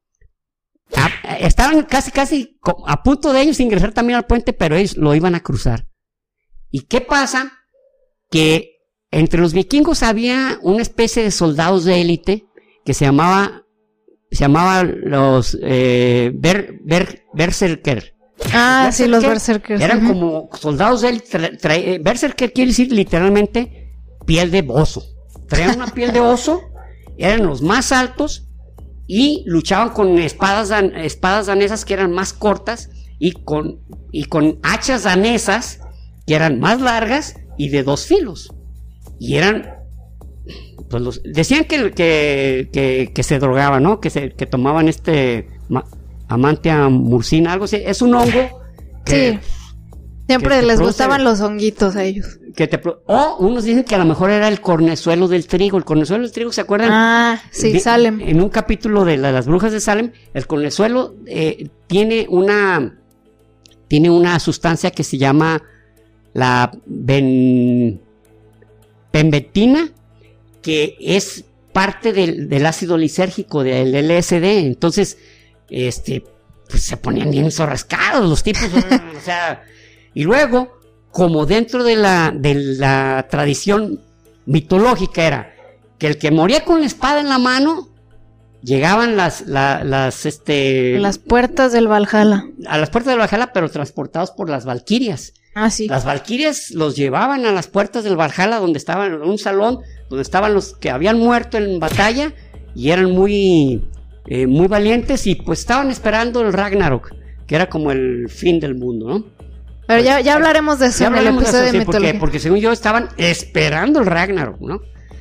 B: A, estaban casi casi a punto de ellos ingresar también al puente, pero ellos lo iban a cruzar. ¿Y qué pasa? Que entre los vikingos había una especie de soldados de élite que se llamaba se llamaba los eh, ber, ber, berserker.
A: Ah, berserker, sí, los berserkers.
B: Eran uh-huh. como soldados de élite. Tra, tra, berserker quiere decir literalmente piel de oso. Traían una piel de oso, eran los más altos. Y luchaban con espadas, dan, espadas danesas que eran más cortas y con, y con hachas danesas que eran más largas y de dos filos. Y eran, pues los, decían que, que, que, que se drogaban, ¿no? Que, se, que tomaban este ma, amantia murcina, algo así. Es un hongo que...
A: Sí. Siempre les gustaban los honguitos a ellos.
B: Que te, o unos dicen que a lo mejor era el cornezuelo del trigo. El cornezuelo del trigo, ¿se acuerdan?
A: Ah, sí, de, Salem.
B: En un capítulo de la, las brujas de Salem, el cornezuelo eh, tiene una tiene una sustancia que se llama la ben, benbetina, que es parte del, del ácido lisérgico del L S D. Entonces, este, pues se ponían bien zorrascados los tipos, o sea... Y luego, como dentro de la, de la tradición mitológica era que el que moría con la espada en la mano, llegaban las, la, las, este...
A: las puertas del Valhalla.
B: A las puertas del Valhalla, pero transportados por las valquirias.
A: Ah, sí.
B: Las valquirias los llevaban a las puertas del Valhalla, donde estaban en un salón, donde estaban los que habían muerto en batalla, y eran muy, eh, muy valientes, y pues estaban esperando el Ragnarok, que era como el fin del mundo, ¿no?
A: Pero ya, ya hablaremos de eso en el episodio de, eso,
B: de
A: sí, mitología.
B: Porque, porque según yo estaban esperando el Ragnarok, ¿no?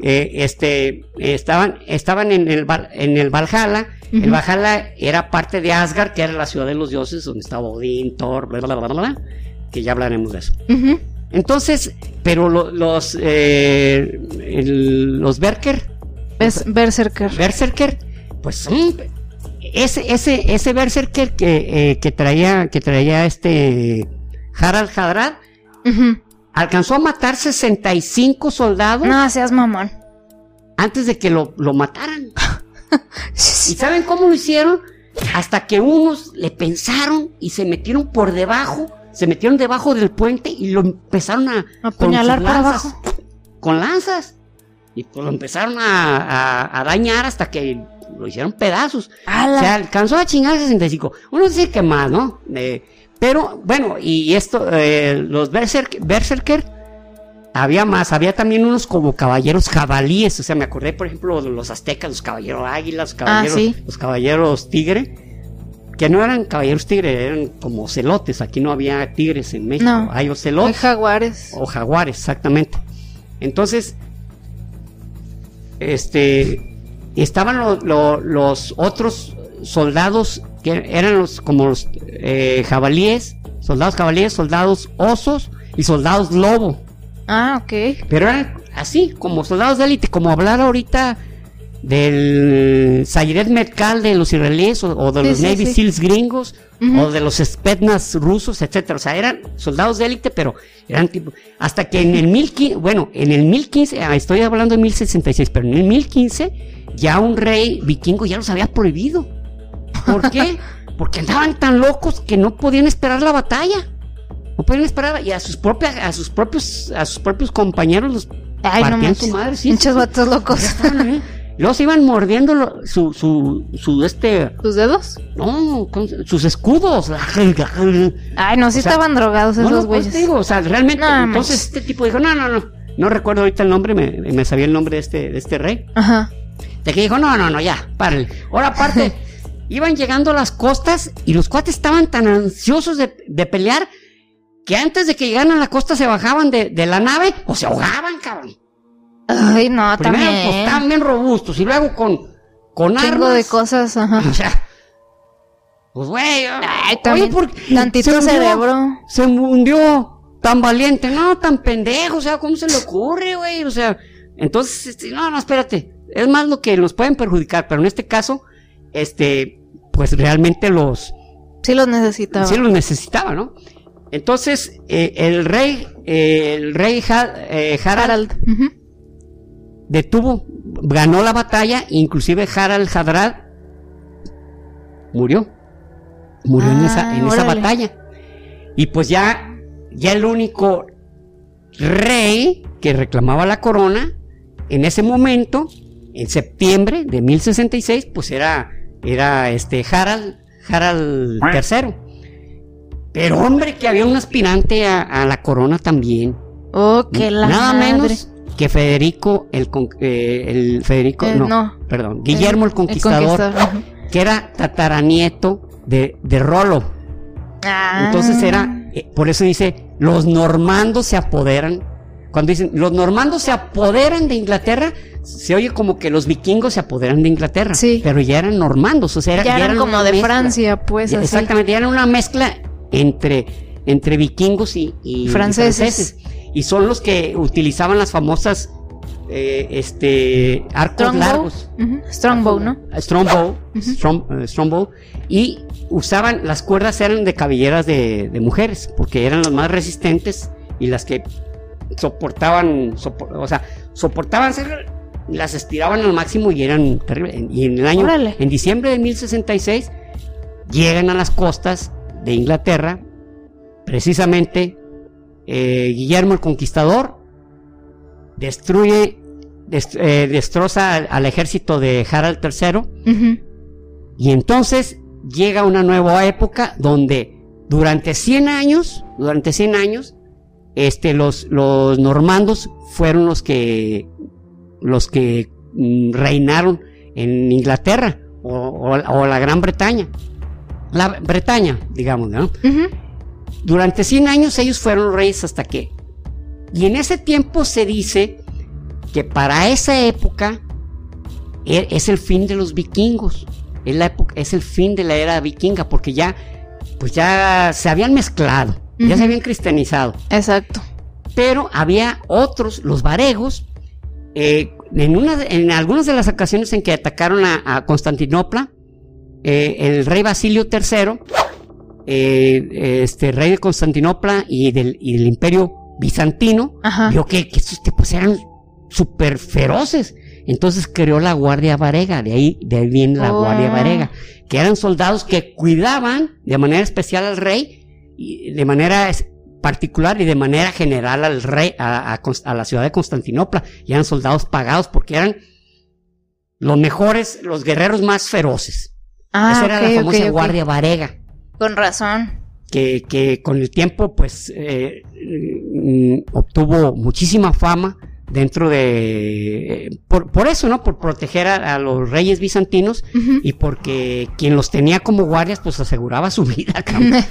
B: eh, este, estaban, estaban en el, en el Valhalla. Uh-huh. El Valhalla era parte de Asgard, que era la ciudad de los dioses, donde estaba Odín, Thor, bla, bla, bla, bla, bla, que ya hablaremos de eso. Uh-huh. Entonces, pero lo, los, eh, el, los Berker,
A: es Berserker.
B: Berserker, pues mm, ese, ese, ese Berserker que, eh, que traía, que traía este Harald Hadrad, uh-huh. alcanzó a matar sesenta y cinco soldados.
A: No seas mamón.
B: Antes de que lo, lo mataran. ¿Y saben cómo lo hicieron? Hasta que unos le pensaron y se metieron por debajo, se metieron debajo del puente y lo empezaron a
A: apuñalar para abajo.
B: Con lanzas. Y pues lo empezaron a, a, a dañar hasta que lo hicieron pedazos. ¡Ala! O sea, alcanzó a chingar sesenta y cinco. Uno dice que más, ¿no? Eh, pero bueno, y esto, eh, los Berserk, Berserker, había más, había también unos como caballeros jabalíes, o sea, me acordé, por ejemplo, de los aztecas, los caballeros águilas, los caballeros, ah, ¿sí? los caballeros tigre, que no eran caballeros tigre, eran como celotes, aquí no había tigres en México,
A: no,
B: hay ocelotes.
A: Hay jaguares.
B: O jaguares, exactamente. Entonces, este, estaban lo, lo, los otros soldados, que eran los, como los eh, jabalíes, soldados jabalíes, soldados osos y soldados lobo.
A: Ah, ok.
B: Pero eran así, como soldados de élite, como hablar ahorita del Sayeret Matkal de los israelíes, o, o de sí, los sí, Navy sí. Seals gringos, uh-huh. o de los Spetsnaz rusos, etcétera. O sea, eran soldados de élite, pero eran tipo, hasta que en el mil quince, bueno, en el mil quince, ah, estoy hablando de mil sesenta y seis, pero en el mil quince ya un rey vikingo ya los había prohibido. ¿Por qué? Porque andaban tan locos que no podían esperar la batalla. No podían esperar, y a sus propias, a sus propios, a sus propios compañeros los
A: Ay,
B: partían
A: no
B: su madre, sí.
A: Muchos vatos locos.
B: Los iban mordiendo lo, su, su, su, este.
A: ¿Sus dedos?
B: No, con sus escudos.
A: Ay, no, sí o sea, estaban drogados esos
B: no,
A: güeyes.
B: No, pues digo, o sea, realmente,
A: no,
B: entonces
A: manches.
B: Este tipo dijo, no, no, no, no recuerdo ahorita el nombre, me, me sabía el nombre de este, de este rey.
A: Ajá.
B: De que dijo, no, no, no, ya, párale. Ahora aparte, iban llegando a las costas y los cuates estaban tan ansiosos de, de pelear que antes de que llegaran a la costa se bajaban de, de la nave o se ahogaban, cabrón.
A: Ay, no,
B: Primero,
A: también.
B: Pues estaban bien robustos y luego con, con armas.
A: Tengo de cosas, ajá.
B: O sea, pues güey.
A: Ay, también. Oye, tantito se hundió, cerebro.
B: Se hundió tan valiente, no, tan pendejo, o sea, ¿cómo se le ocurre, güey? O sea, entonces, este, no, no, espérate. Es más lo que nos pueden perjudicar, pero en este caso, este, pues realmente los.
A: Sí los necesitaba.
B: Sí los necesitaba, ¿no? Entonces, eh, el rey, eh, el rey ha, eh, Harald, Harald. Uh-huh. detuvo, ganó la batalla, inclusive Harald Hadrad murió, murió ah, en esa, en esa batalla. Y pues ya, ya el único rey que reclamaba la corona, en ese momento, en septiembre de mil sesenta y seis, pues era, era este Harald, Harald tercero. Pero hombre, que había un aspirante a, a la corona también.
A: Oh, que la
B: Nada
A: madre.
B: menos que Federico, el, eh, el Federico, eh, no, no, perdón, Guillermo el, el Conquistador, el conquistador. Que era tataranieto de, de Rollo. Ah. Entonces era, eh, por eso dice, los normandos se apoderan. Cuando dicen, los normandos se apoderan de Inglaterra, se oye como que los vikingos se apoderan de Inglaterra.
A: Sí.
B: Pero ya eran normandos, o sea, era,
A: ya,
B: ya
A: eran como de mezcla. Francia, pues.
B: Ya,
A: así.
B: Exactamente, ya eran una mezcla entre, entre vikingos y, y,
A: franceses.
B: y franceses. Y son los que utilizaban las famosas eh, este arcos
A: Strongbow.
B: largos.
A: Uh-huh. Strongbow, ¿no?
B: Strongbow, uh-huh. Strong, uh, Strongbow. Y usaban, las cuerdas eran de cabelleras de, de mujeres, porque eran las más resistentes y las que soportaban, sopor, o sea, soportaban ser, las estiraban al máximo y eran terribles. Y en el año,
A: Órale.
B: en diciembre de mil sesenta y seis, llegan a las costas de Inglaterra, precisamente eh, Guillermo el Conquistador destruye, dest, eh, destroza al, al ejército de Harald tercero, uh-huh. y entonces llega una nueva época donde durante cien años, durante cien años, este, los, los normandos fueron los que, los que mm, reinaron en Inglaterra o, o, o la Gran Bretaña. La Bretaña, digamos, ¿no? Uh-huh. Durante cien años ellos fueron reyes hasta que... Y en ese tiempo se dice que para esa época es el fin de los vikingos, es, la época, es el fin de la era vikinga, porque ya, pues ya se habían mezclado, uh-huh. ya se habían cristianizado.
A: Exacto.
B: Pero había otros, los varegos, eh, en, una, en algunas de las ocasiones en que atacaron a, a Constantinopla, eh, el rey Basilio tercero, eh, este rey de Constantinopla y del, y del imperio bizantino, Ajá. vio que, que estos tipos eran súper feroces. Entonces creó la Guardia Varega, de ahí, de ahí viene la oh. Guardia Varega, que eran soldados que cuidaban de manera especial al rey, y de manera particular y de manera general al rey, a, a, a la ciudad de Constantinopla, y eran soldados pagados porque eran los mejores, los guerreros más feroces. Ah, Esa okay, era la famosa okay, Guardia okay. Varega.
A: Con razón.
B: Que, que con el tiempo, pues, eh, mm, obtuvo muchísima fama dentro de... Eh, por, por eso, ¿no? Por proteger a, a los reyes bizantinos uh-huh. y porque quien los tenía como guardias, pues aseguraba su vida.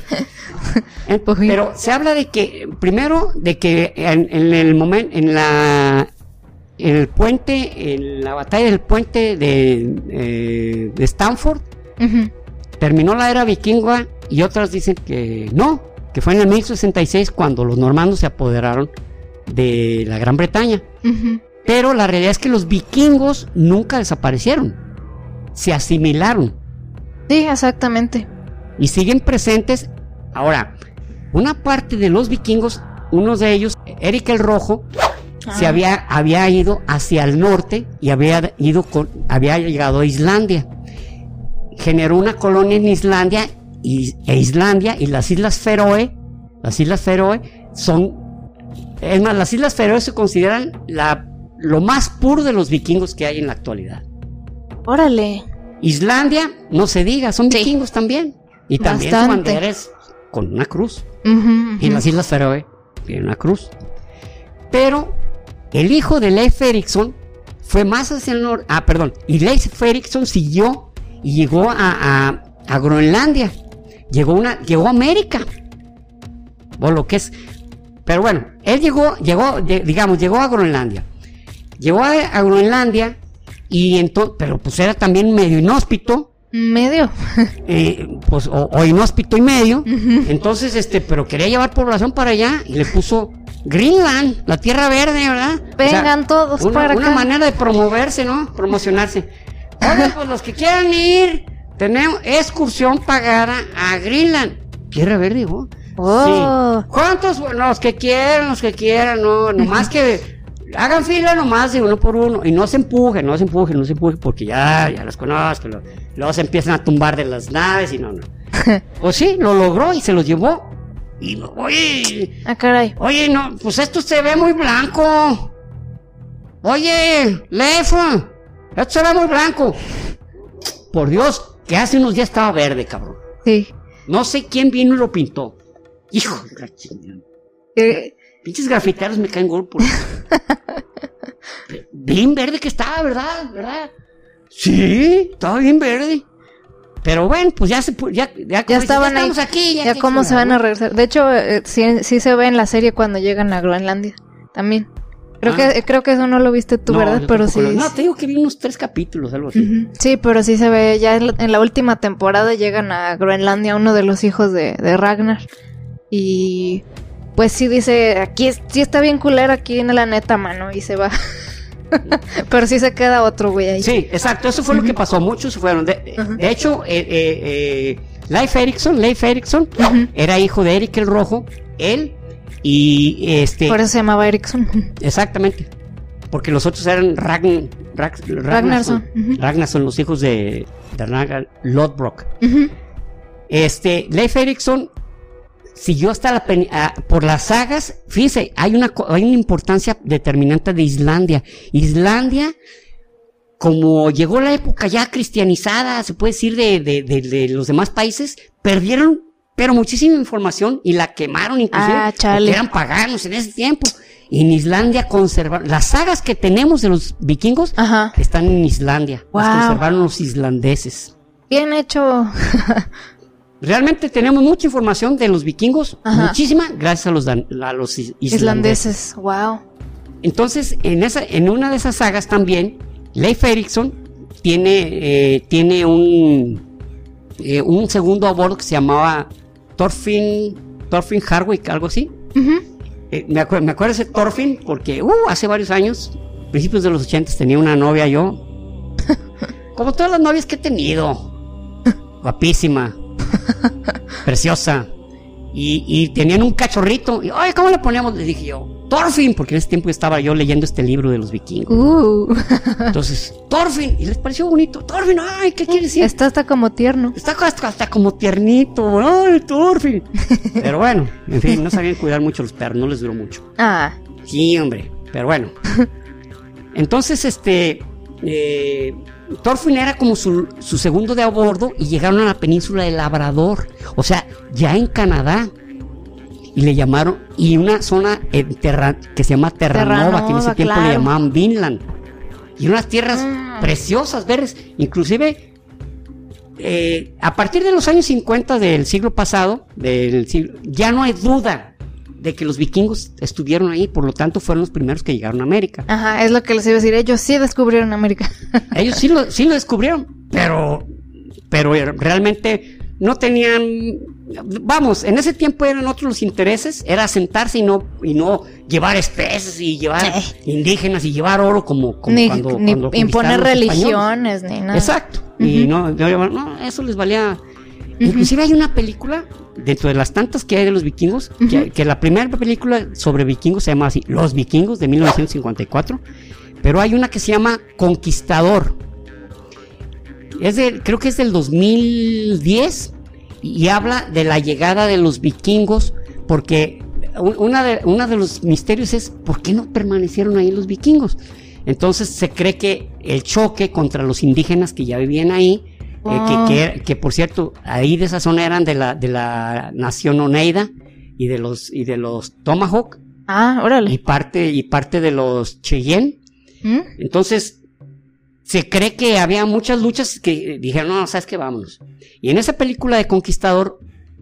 B: eh, pero se habla de que, primero, de que en, en el momento, en la... en el puente, en la batalla del puente de, eh, de Stamford, uh-huh. terminó la era vikinga, y otras dicen que no, que fue en el mil sesenta y seis cuando los normandos se apoderaron de la Gran Bretaña. Uh-huh. Pero la realidad es que los vikingos nunca desaparecieron, se asimilaron.
A: Sí, exactamente.
B: Y siguen presentes. Ahora, una parte de los vikingos, uno de ellos, Eric el Rojo, ah. se había, había ido hacia el norte y había ido con, había llegado a Islandia. Generó una colonia en Islandia y, e Islandia y las Islas Feroe. Las Islas Feroe son, es más, las Islas Feroe se consideran la, lo más puro de los vikingos que hay en la actualidad.
A: Órale.
B: Islandia, no se diga, son sí. vikingos también. Y también su bandera es con una cruz. Uh-huh, uh-huh. Y en las Islas Feroe tiene una cruz. Pero el hijo de Leif Erikson fue más hacia el norte. Ah, perdón. Y Leif Erikson siguió y llegó a, a, a Groenlandia. Llegó una, llegó a América. O lo que es. Pero bueno, él llegó, llegó, digamos, llegó a Groenlandia. Llegó a, a Groenlandia y entonces, pero pues era también medio inhóspito.
A: Medio.
B: eh, pues, o, o inhóspito y medio. Uh-huh. Entonces, este, pero quería llevar población para allá y le puso Greenland, la tierra verde, ¿verdad?
A: Vengan o sea, todos
B: una,
A: para
B: una
A: acá.
B: Una manera de promoverse, ¿no? Promocionarse. Oye, pues los que quieran ir, tenemos excursión pagada a Greenland. Tierra verde, dijo.
A: Oh.
B: Sí. ¿Cuántos? Bueno, los que quieran, los que quieran, no, nomás que hagan fila nomás de uno por uno y no se empujen, no se empujen, no se empujen porque ya, ya los conozco, lo, luego se empiezan a tumbar de las naves y no, no. Pues sí, lo logró y se los llevó. Y no, oye,
A: ah, caray.
B: Oye, no, pues esto se ve muy blanco. Oye, Leif, esto se ve muy blanco. Por Dios, que hace unos días estaba verde, cabrón.
A: Sí.
B: No sé quién vino y lo pintó. Hijo de la chingada.
A: Eh.
B: Pinches grafiteros me caen gol por bien verde que estaba, ¿verdad? ¿verdad? Sí, estaba bien verde. Pero bueno, pues ya se ya ya,
A: ya estaban
B: ya
A: ahí.
B: Estamos aquí, ya,
A: ya cómo se van a regresar. De hecho, eh, sí, sí se ve en la serie cuando llegan a Groenlandia. También. Creo ah. que creo que eso no lo viste tú, no, ¿verdad? Pero sí.
B: Lo, no, te digo que vi unos tres capítulos, algo así.
A: Uh-huh. Sí, pero sí se ve. Ya en la última temporada llegan a Groenlandia uno de los hijos de, de Ragnar. Y pues sí dice, aquí es, sí está bien culero aquí en la neta, mano, y se va. Pero sí se queda otro güey ahí.
B: Sí, exacto, eso fue uh-huh. lo que pasó, muchos fueron. De, uh-huh. de hecho, eh, eh, eh, Leif Erikson, Leif Erikson uh-huh. era hijo de Eric el Rojo, él y este...
A: Por eso se llamaba Erikson.
B: Exactamente, porque los otros eran Ragn, Rag, Ragnarsson. Ragnarsson, uh-huh. Ragnarsson, los hijos de, de Ragnar Lodbrok. Uh-huh. Este, Leif Erikson siguió hasta la pen, uh, por las sagas. Fíjense, hay una hay una importancia determinante de Islandia. Islandia, como llegó la época ya cristianizada, se puede decir, de, de, de, de los demás países, perdieron pero muchísima información y la quemaron inclusive,
A: ah, porque
B: eran paganos en ese tiempo. Y en Islandia conservaron las sagas que tenemos de los vikingos. Ajá. Están en Islandia. Wow. Las conservaron los islandeses.
A: Bien hecho.
B: Realmente tenemos mucha información de los vikingos, ajá, muchísima, gracias a los, dan, a los islandeses.
A: Islandeses, wow.
B: entonces, en, esa, en una de esas sagas también, Leif Erikson tiene, eh, tiene un, eh, un segundo a bordo que se llamaba Thorfinn, Thorfinn Harwick, algo así. Uh-huh. eh, me, acuerdo, me acuerdo de ese Thorfinn porque uh, hace varios años, principios de los ochentas, tenía una novia yo, como todas las novias que he tenido, guapísima, preciosa, y, y tenían un cachorrito, y ay, ¿cómo le poníamos? Le dije yo, Thorfinn, porque en ese tiempo estaba yo leyendo este libro de los vikingos. Uh. Entonces, Thorfinn, y les pareció bonito. Thorfinn, ay, ¿qué quiere decir?
A: Está hasta como tierno.
B: Está hasta, hasta como tiernito, ay, Thorfinn. Pero bueno, en fin, no sabían cuidar mucho los perros, no les duró mucho.
A: Ah.
B: Sí, hombre, pero bueno. Entonces, este, eh, Thorfinn era como su, su segundo de a bordo y llegaron a la península de Labrador, o sea, ya en Canadá. Y le llamaron, y una zona en terra, que se llama Terranova, Terranova, que en ese tiempo claro. le llamaban Vinland. Y unas tierras mm. preciosas, verdes. Inclusive, eh, a partir de los años cincuenta del siglo pasado, del siglo, ya no hay duda de que los vikingos estuvieron ahí, por lo tanto fueron los primeros que llegaron a América.
A: Ajá, es lo que les iba a decir, ellos sí descubrieron América.
B: Ellos sí lo, sí lo descubrieron, pero, pero realmente no tenían, vamos, en ese tiempo eran otros los intereses, era sentarse y no, y no llevar especies y llevar eh. indígenas y llevar oro como, como
A: ni,
B: cuando,
A: ni
B: cuando
A: imponer religiones ni nada.
B: Exacto, uh-huh. y no, no, no, eso les valía. Uh-huh. Inclusive hay una película, dentro de las tantas que hay de los vikingos, uh-huh. que, que la primera película sobre vikingos se llama así, Los Vikingos, de mil novecientos cincuenta y cuatro, pero hay una que se llama Conquistador. Es de, creo que es del dos mil diez y habla de la llegada de los vikingos, porque una de, una de los misterios es ¿por qué no permanecieron ahí los vikingos? Entonces se cree que el choque contra los indígenas que ya vivían ahí, wow. eh, que, que, que por cierto ahí de esa zona eran de la, de la nación Oneida y de los, y de los Tomahawk,
A: ah, órale.
B: y parte, y parte de los Cheyenne. ¿Mm? Entonces se cree que había muchas luchas que dijeron, no, ¿sabes qué? Vámonos. Y en esa película de Conquistador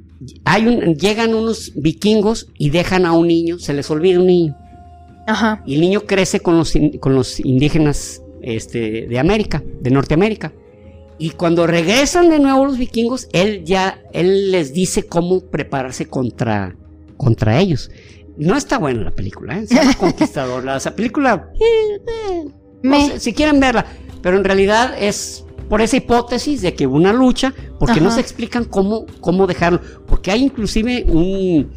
B: hay un, llegan unos vikingos y dejan a un niño, se les olvida un niño.
A: Ajá.
B: Y el niño crece con los, con los indígenas este, de América, de Norteamérica. Y cuando regresan de nuevo los vikingos, él ya, él les dice cómo prepararse contra, contra ellos. No está buena la película, ¿eh? Se llama Conquistador. La, esa película, eh, eh, no sé, si quieren verla, pero en realidad es por esa hipótesis de que hubo una lucha, porque Ajá. no se explican cómo, cómo dejarlo, porque hay inclusive un,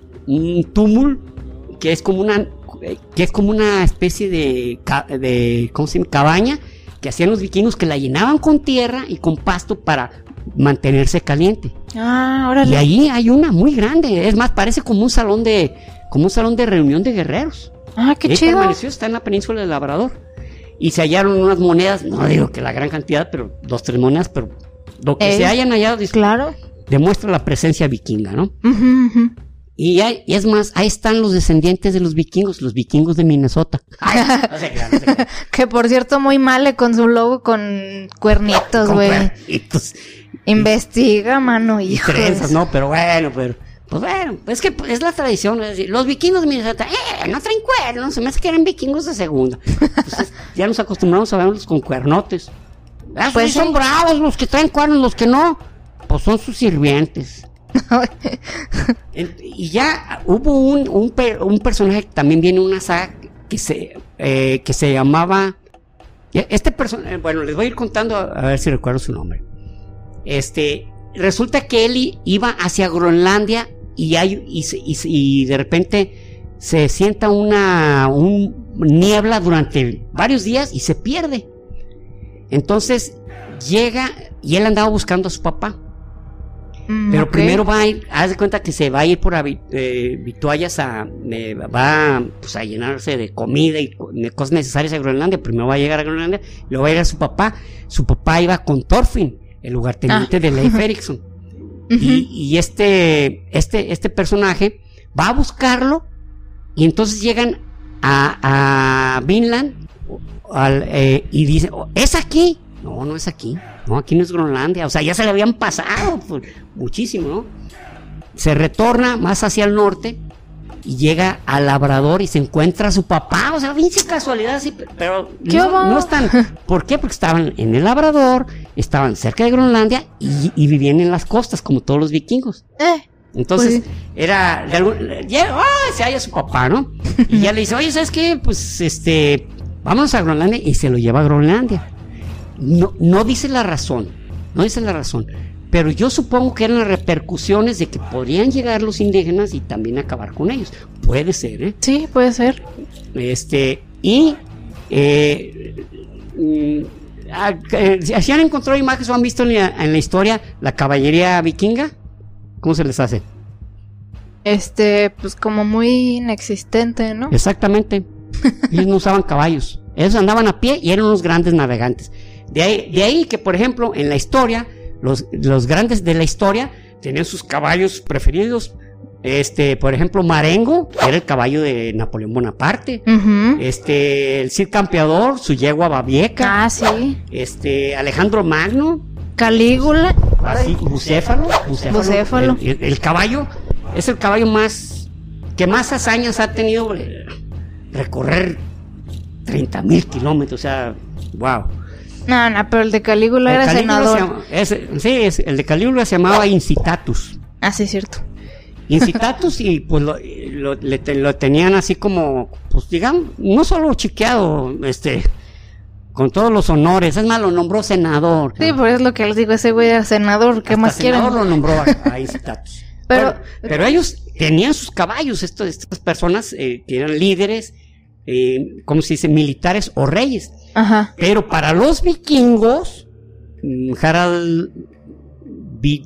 B: un túmulo que es como una, que es como una especie de, de ¿cómo se llama? Cabaña que hacían los vikingos, que la llenaban con tierra y con pasto para mantenerse caliente.
A: Ah, órale.
B: Y ahí hay una muy grande, es más, parece como un salón de, como un salón de reunión de guerreros.
A: Ah, qué
B: y
A: chido.
B: Permaneció, está en la península del Labrador. Y se hallaron unas monedas, no digo que la gran cantidad, pero dos, tres monedas, pero lo que eh, se hayan hallado
A: claro.
B: demuestra la presencia vikinga, ¿no?
A: Uh-huh, uh-huh.
B: Y, hay, y es más, ahí están los descendientes de los vikingos, los vikingos de Minnesota. Ay, no sé qué, no sé qué.
A: Que por cierto, muy male con su logo con cuernitos, güey. Cuernitos. Investiga, mano, hijo.
B: Y trenzas, no, pero bueno, pero... Pues bueno, es que es la tradición, es decir, los vikingos de Minnesota, eh, no traen cuernos, se me hace que eran vikingos de segunda. Entonces, ya nos acostumbramos a verlos con cuernotes. Ah, pues son sí. bravos los que traen cuernos, los que no, pues son sus sirvientes. Y ya hubo un, un, un personaje que también viene en una saga que se, eh, que se llamaba, este personaje, bueno, les voy a ir contando a, a ver si recuerdo su nombre. Este, resulta que él iba hacia Groenlandia y, hay, y, y, y de repente se sienta una un niebla durante varios días y se pierde. Entonces llega y él andaba buscando a su papá. Mm, pero okay. primero va a ir, haz de cuenta que se va a ir por eh, Vituallas a, eh, va pues, a llenarse de comida y de cosas necesarias a Groenlandia. Primero va a llegar a Groenlandia, luego va a ir a su papá. Su papá iba con Thorfinn, el lugarteniente ah. de Leif Erikson. Uh-huh. y, y este, este, este personaje va a buscarlo y entonces llegan a, a Vinland al, eh, y dicen, oh, ¿es aquí? No, no es aquí. No, aquí no es Groenlandia. O sea, ya se le habían pasado pues, muchísimo, ¿no? Se retorna más hacia el norte y llega al Labrador y se encuentra a su papá, o sea, pinche casualidad así, pero
A: ¿Qué
B: no, no están. ¿Por qué? Porque estaban en el Labrador, estaban cerca de Groenlandia y, y vivían en las costas, como todos los vikingos.
A: Eh.
B: Entonces,
A: Pues,
B: era de algún, ya, ¡ah! Se halla su papá, ¿no? Y ya le dice, oye, ¿sabes qué? Pues, este, vámonos a Groenlandia, y se lo lleva a Groenlandia. No, no dice la razón, no dice la razón, pero yo supongo que eran las repercusiones de que podrían llegar los indígenas y también acabar con ellos. Puede ser, ¿eh?
A: Sí, puede ser.
B: Este, y, eh, mm, ah, eh, ¿se han encontrado imágenes o han visto en la, en la historia la caballería vikinga? ¿Cómo se les hace?
A: Este, pues como muy inexistente, ¿no?
B: Exactamente. Ellos no usaban caballos. Ellos andaban a pie y eran unos grandes navegantes. De ahí, de ahí que, por ejemplo, en la historia, los, los grandes de la historia tenían sus caballos preferidos. Este, por ejemplo, Marengo era el caballo de Napoleón Bonaparte.
A: Uh-huh.
B: Este, el Cid Campeador, su yegua Babieca.
A: Ah, sí.
B: Este, Alejandro Magno.
A: Calígula.
B: Así, Bucéfalo. Bucéfalo.
A: Bucéfalo.
B: El, el, el caballo es el caballo más que más hazañas ha tenido, eh, recorrer treinta mil kilómetros, o sea, wow.
A: No, no, pero el de Calígula
B: El
A: era
B: Calígula
A: senador.
B: se llama- es- sí, es- el de Calígula se llamaba Incitatus.
A: Ah, sí, es cierto.
B: Incitatus y pues lo, lo, le te- lo tenían así como, pues digamos, no solo chiqueado, este, con todos los honores, es más, lo nombró senador.
A: Sí, por eso es lo que les digo, ese güey era senador, ¿qué
B: Hasta
A: más quieren?
B: senador lo nombró a, a Incitatus.
A: Pero-
B: Bueno, pero ellos tenían sus caballos, esto, estas personas eh, que eran líderes, eh, ¿cómo se dice? Militares o reyes.
A: Ajá.
B: Pero para los vikingos, mm, Harald Big,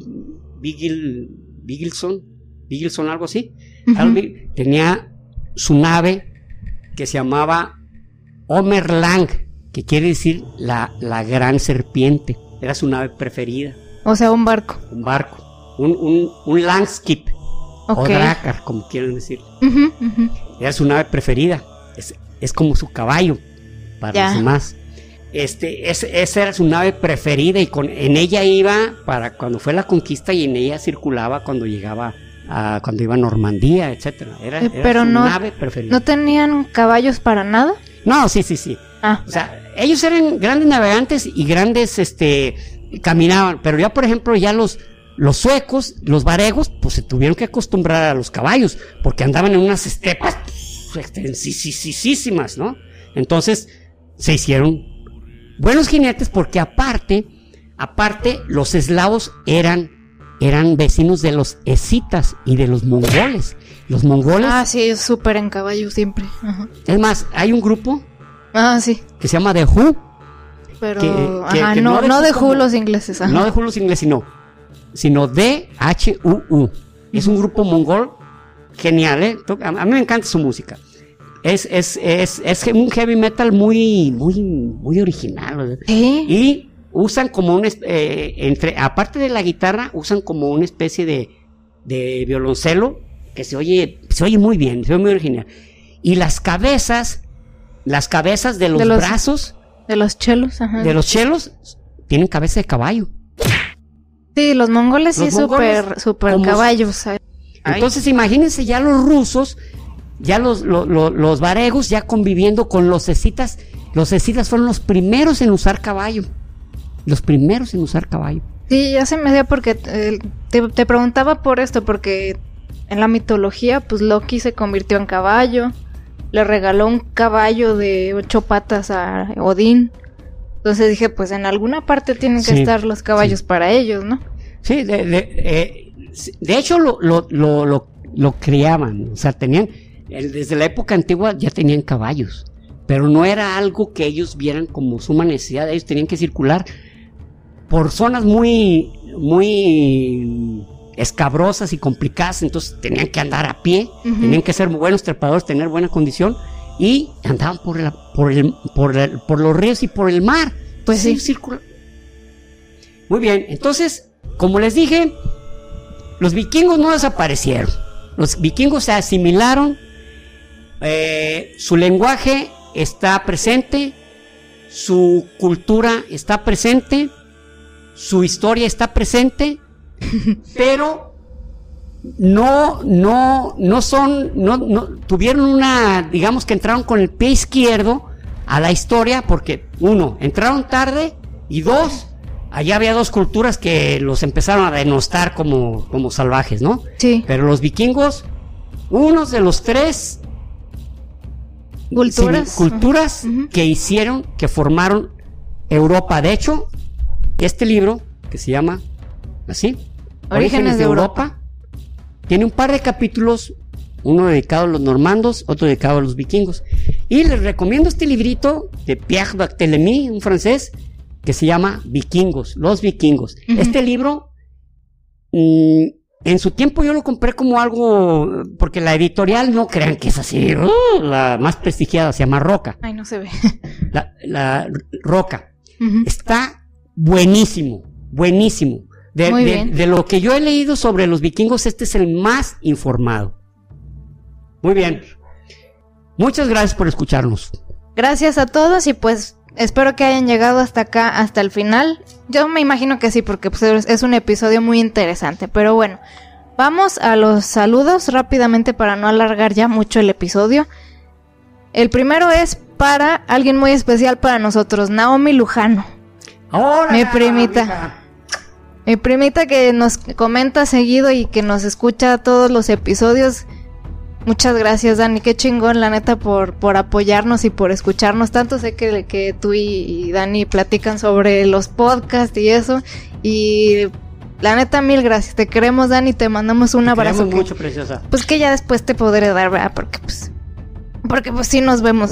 B: Bigil, Bigilson, Bigilson, algo así,
A: Ujú.
B: Harald Big- tenía su nave que se llamaba Omerlang, que quiere decir la, la gran serpiente. Era su nave preferida,
A: O sea, un barco.
B: un barco, un, un, un Langskip,
A: Ok.
B: o Drakar, como quieren decir.
A: Ujú, ujú.
B: Era su nave preferida. Es, es como su caballo para
A: Ya.
B: los demás. Este, es, esa era su nave preferida y con, en ella iba para cuando fue la conquista y en ella circulaba cuando llegaba a, cuando iba a Normandía, etcétera. Era,
A: Eh,
B: era
A: pero
B: su
A: no-
B: nave preferida.
A: ¿No tenían caballos para nada?
B: No, sí, sí, sí.
A: Ah,
B: O sea, ellos eran grandes navegantes y grandes, este, caminaban, pero ya por ejemplo ya los los suecos, los varegos, pues se tuvieron que acostumbrar a los caballos, porque andaban en unas estepas pues, extensísimas, ¿no? Entonces se hicieron buenos jinetes porque aparte, aparte los eslavos eran eran vecinos de los escitas y de los mongoles. Los mongoles,
A: ah sí, ellos súper en caballo siempre. Ajá.
B: es más, hay un grupo
A: Ah, sí.
B: que se llama The Who.
A: Pero,
B: Que- que-
A: ajá,
B: que
A: no,
B: no
A: no
B: de
A: de
B: Who como-
A: Who los ingleses. Ajá.
B: No de los ingleses, sino, sino D H U U. Es un grupo mongol genial, ¿eh? A, a mí me encanta su música. Es, es, es, es un heavy metal muy, muy, muy original. ¿eh?
A: ¿Sí?
B: Y usan como un, eh, entre, aparte de la guitarra, usan como una especie de, de violoncelo que se oye, se oye muy bien, se oye muy original. Y las cabezas, las cabezas de los,
A: De los-
B: brazos
A: De los chelos, ajá.
B: de los chelos tienen cabeza de caballo.
A: Sí, los mongoles sí
B: Los mongoles,
A: súper, súper
B: como-
A: caballos. Ay.
B: Entonces imagínense ya los rusos, ya los, lo- lo- los varegos ya conviviendo con los escitas. Los escitas fueron los primeros en usar caballo. Los primeros en usar caballo.
A: Sí, ya se me hacía porque eh, te, te preguntaba por esto, porque en la mitología, pues Loki se convirtió en caballo, le regaló un caballo de ocho patas a Odín. Entonces dije, pues en alguna parte tienen que
B: Sí,
A: estar los caballos
B: sí.
A: para ellos, ¿no?
B: Sí, de, de, eh, de hecho lo, lo, lo, lo, lo criaban. O sea, tenían, eh, desde la época antigua ya tenían caballos. Pero no era algo que ellos vieran como suma necesidad. Ellos tenían que circular por zonas muy, muy escabrosas y complicadas, entonces tenían que andar a pie,
A: Ujú.
B: tenían que ser muy buenos trepadores, tener buena condición, y andaban por, la, por, el, por, el- por los ríos y por el mar.
A: Pues sí.
B: circula- Muy bien, entonces, como les dije, los vikingos no desaparecieron, los vikingos se asimilaron, eh, su lenguaje está presente, su cultura está presente, su historia está presente, pero no, no, no son, no, no, tuvieron una, digamos que entraron con el pie izquierdo a la historia, porque uno, entraron tarde, y dos, allá había dos culturas que los empezaron a denostar como, como salvajes, ¿no?
A: Sí.
B: Pero los vikingos, unos de los tres
A: culturas,
B: sin, culturas
A: uh-huh.
B: que hicieron, que formaron Europa. De hecho, este libro, que se llama así,
A: Orígenes, Orígenes de Europa,
B: Europa, tiene un par de capítulos, uno dedicado a los normandos, otro dedicado a los vikingos. Y les recomiendo este librito de Pierre Barthélemy, un francés, que se llama Vikingos, los vikingos. Uh-huh. Este libro, mmm, en su tiempo yo lo compré como algo, porque la editorial, no crean que es así, uh, la más prestigiada, se llama Roca.
A: Ay, no se ve.
B: La, la Roca. Uh-huh. Está buenísimo, buenísimo. De,
A: Muy
B: de,
A: bien.
B: de lo que yo he leído sobre los vikingos, este es el más informado. Muy bien. Muchas gracias por escucharnos.
A: Gracias a todos y pues espero que hayan llegado hasta acá, hasta el final. Yo me imagino que sí, porque pues, es un episodio muy interesante. Pero bueno, vamos a los saludos rápidamente para no alargar ya mucho el episodio. El primero es para alguien muy especial para nosotros, Naomi Lujano.
B: Hola,
A: mi primita.
B: Amiga.
A: Mi primita que nos comenta seguido y que nos escucha todos los episodios. Muchas gracias, Dani, qué chingón, la neta, por, por apoyarnos y por escucharnos tanto. Sé que, que tú y, y Dani platican sobre los podcasts y eso, y la neta, mil gracias, te queremos, Dani, te mandamos un
B: te
A: abrazo.
B: Te queremos
A: que,
B: mucho, preciosa.
A: Pues que ya después te podré dar, ¿verdad? Porque pues, porque pues sí nos vemos.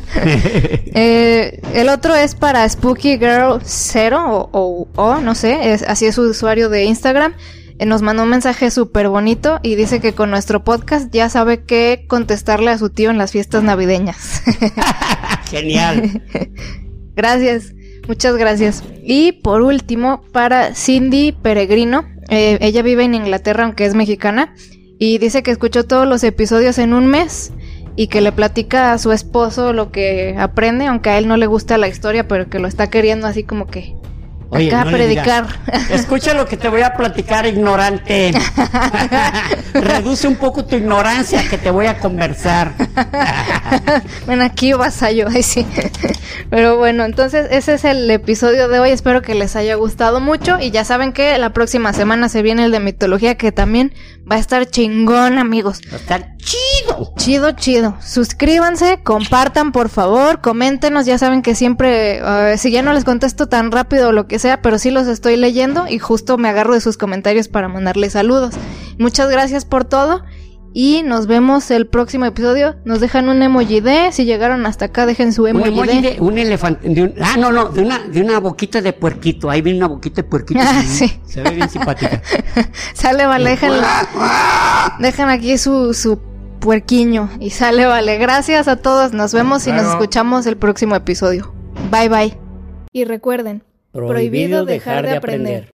A: eh, el otro es para Spooky Girl cero, o, o, o no sé, es, así es su usuario de Instagram. Nos mandó un mensaje súper bonito y dice que con nuestro podcast ya sabe qué contestarle a su tío en las fiestas navideñas.
B: Genial.
A: Gracias, muchas gracias. Y por último, para Cindy Peregrino, eh, ella vive en Inglaterra, aunque es mexicana, y dice que escuchó todos los episodios en un mes y que le platica a su esposo lo que aprende, aunque a él no le gusta la historia, pero que lo está queriendo así como que...
B: Oye,
A: acá
B: no
A: predicar.
B: Escucha lo que te voy a platicar, ignorante. Reduce un poco tu ignorancia, que te voy a conversar.
A: Bueno, aquí vasallo, ay sí. Pero bueno, entonces ese es el episodio de hoy. Espero que les haya gustado mucho. Y ya saben que la próxima semana se viene el de mitología, que también va a estar chingón, amigos.
B: Va a estar chido.
A: Chido, chido. Suscríbanse, compartan, por favor, coméntenos. Ya saben que siempre, uh, si ya no les contesto tan rápido o lo que sea, pero sí los estoy leyendo y justo me agarro de sus comentarios para mandarles saludos. Muchas gracias por todo y nos vemos el próximo episodio. Nos dejan un emoji de, si llegaron hasta acá dejen su emoji,
B: un emoji
A: de,
B: de un elefante, de un, ah no no, de una de una boquita de puerquito. Ahí viene una boquita de puerquito.
A: Ah, sí.
B: Se ve bien simpática.
A: Sale, vale, dejen, dejan aquí su su puerquiño y sale, vale. Gracias a todos, nos vemos y nos escuchamos el próximo episodio. Bye bye. Y recuerden, prohibido dejar de aprender.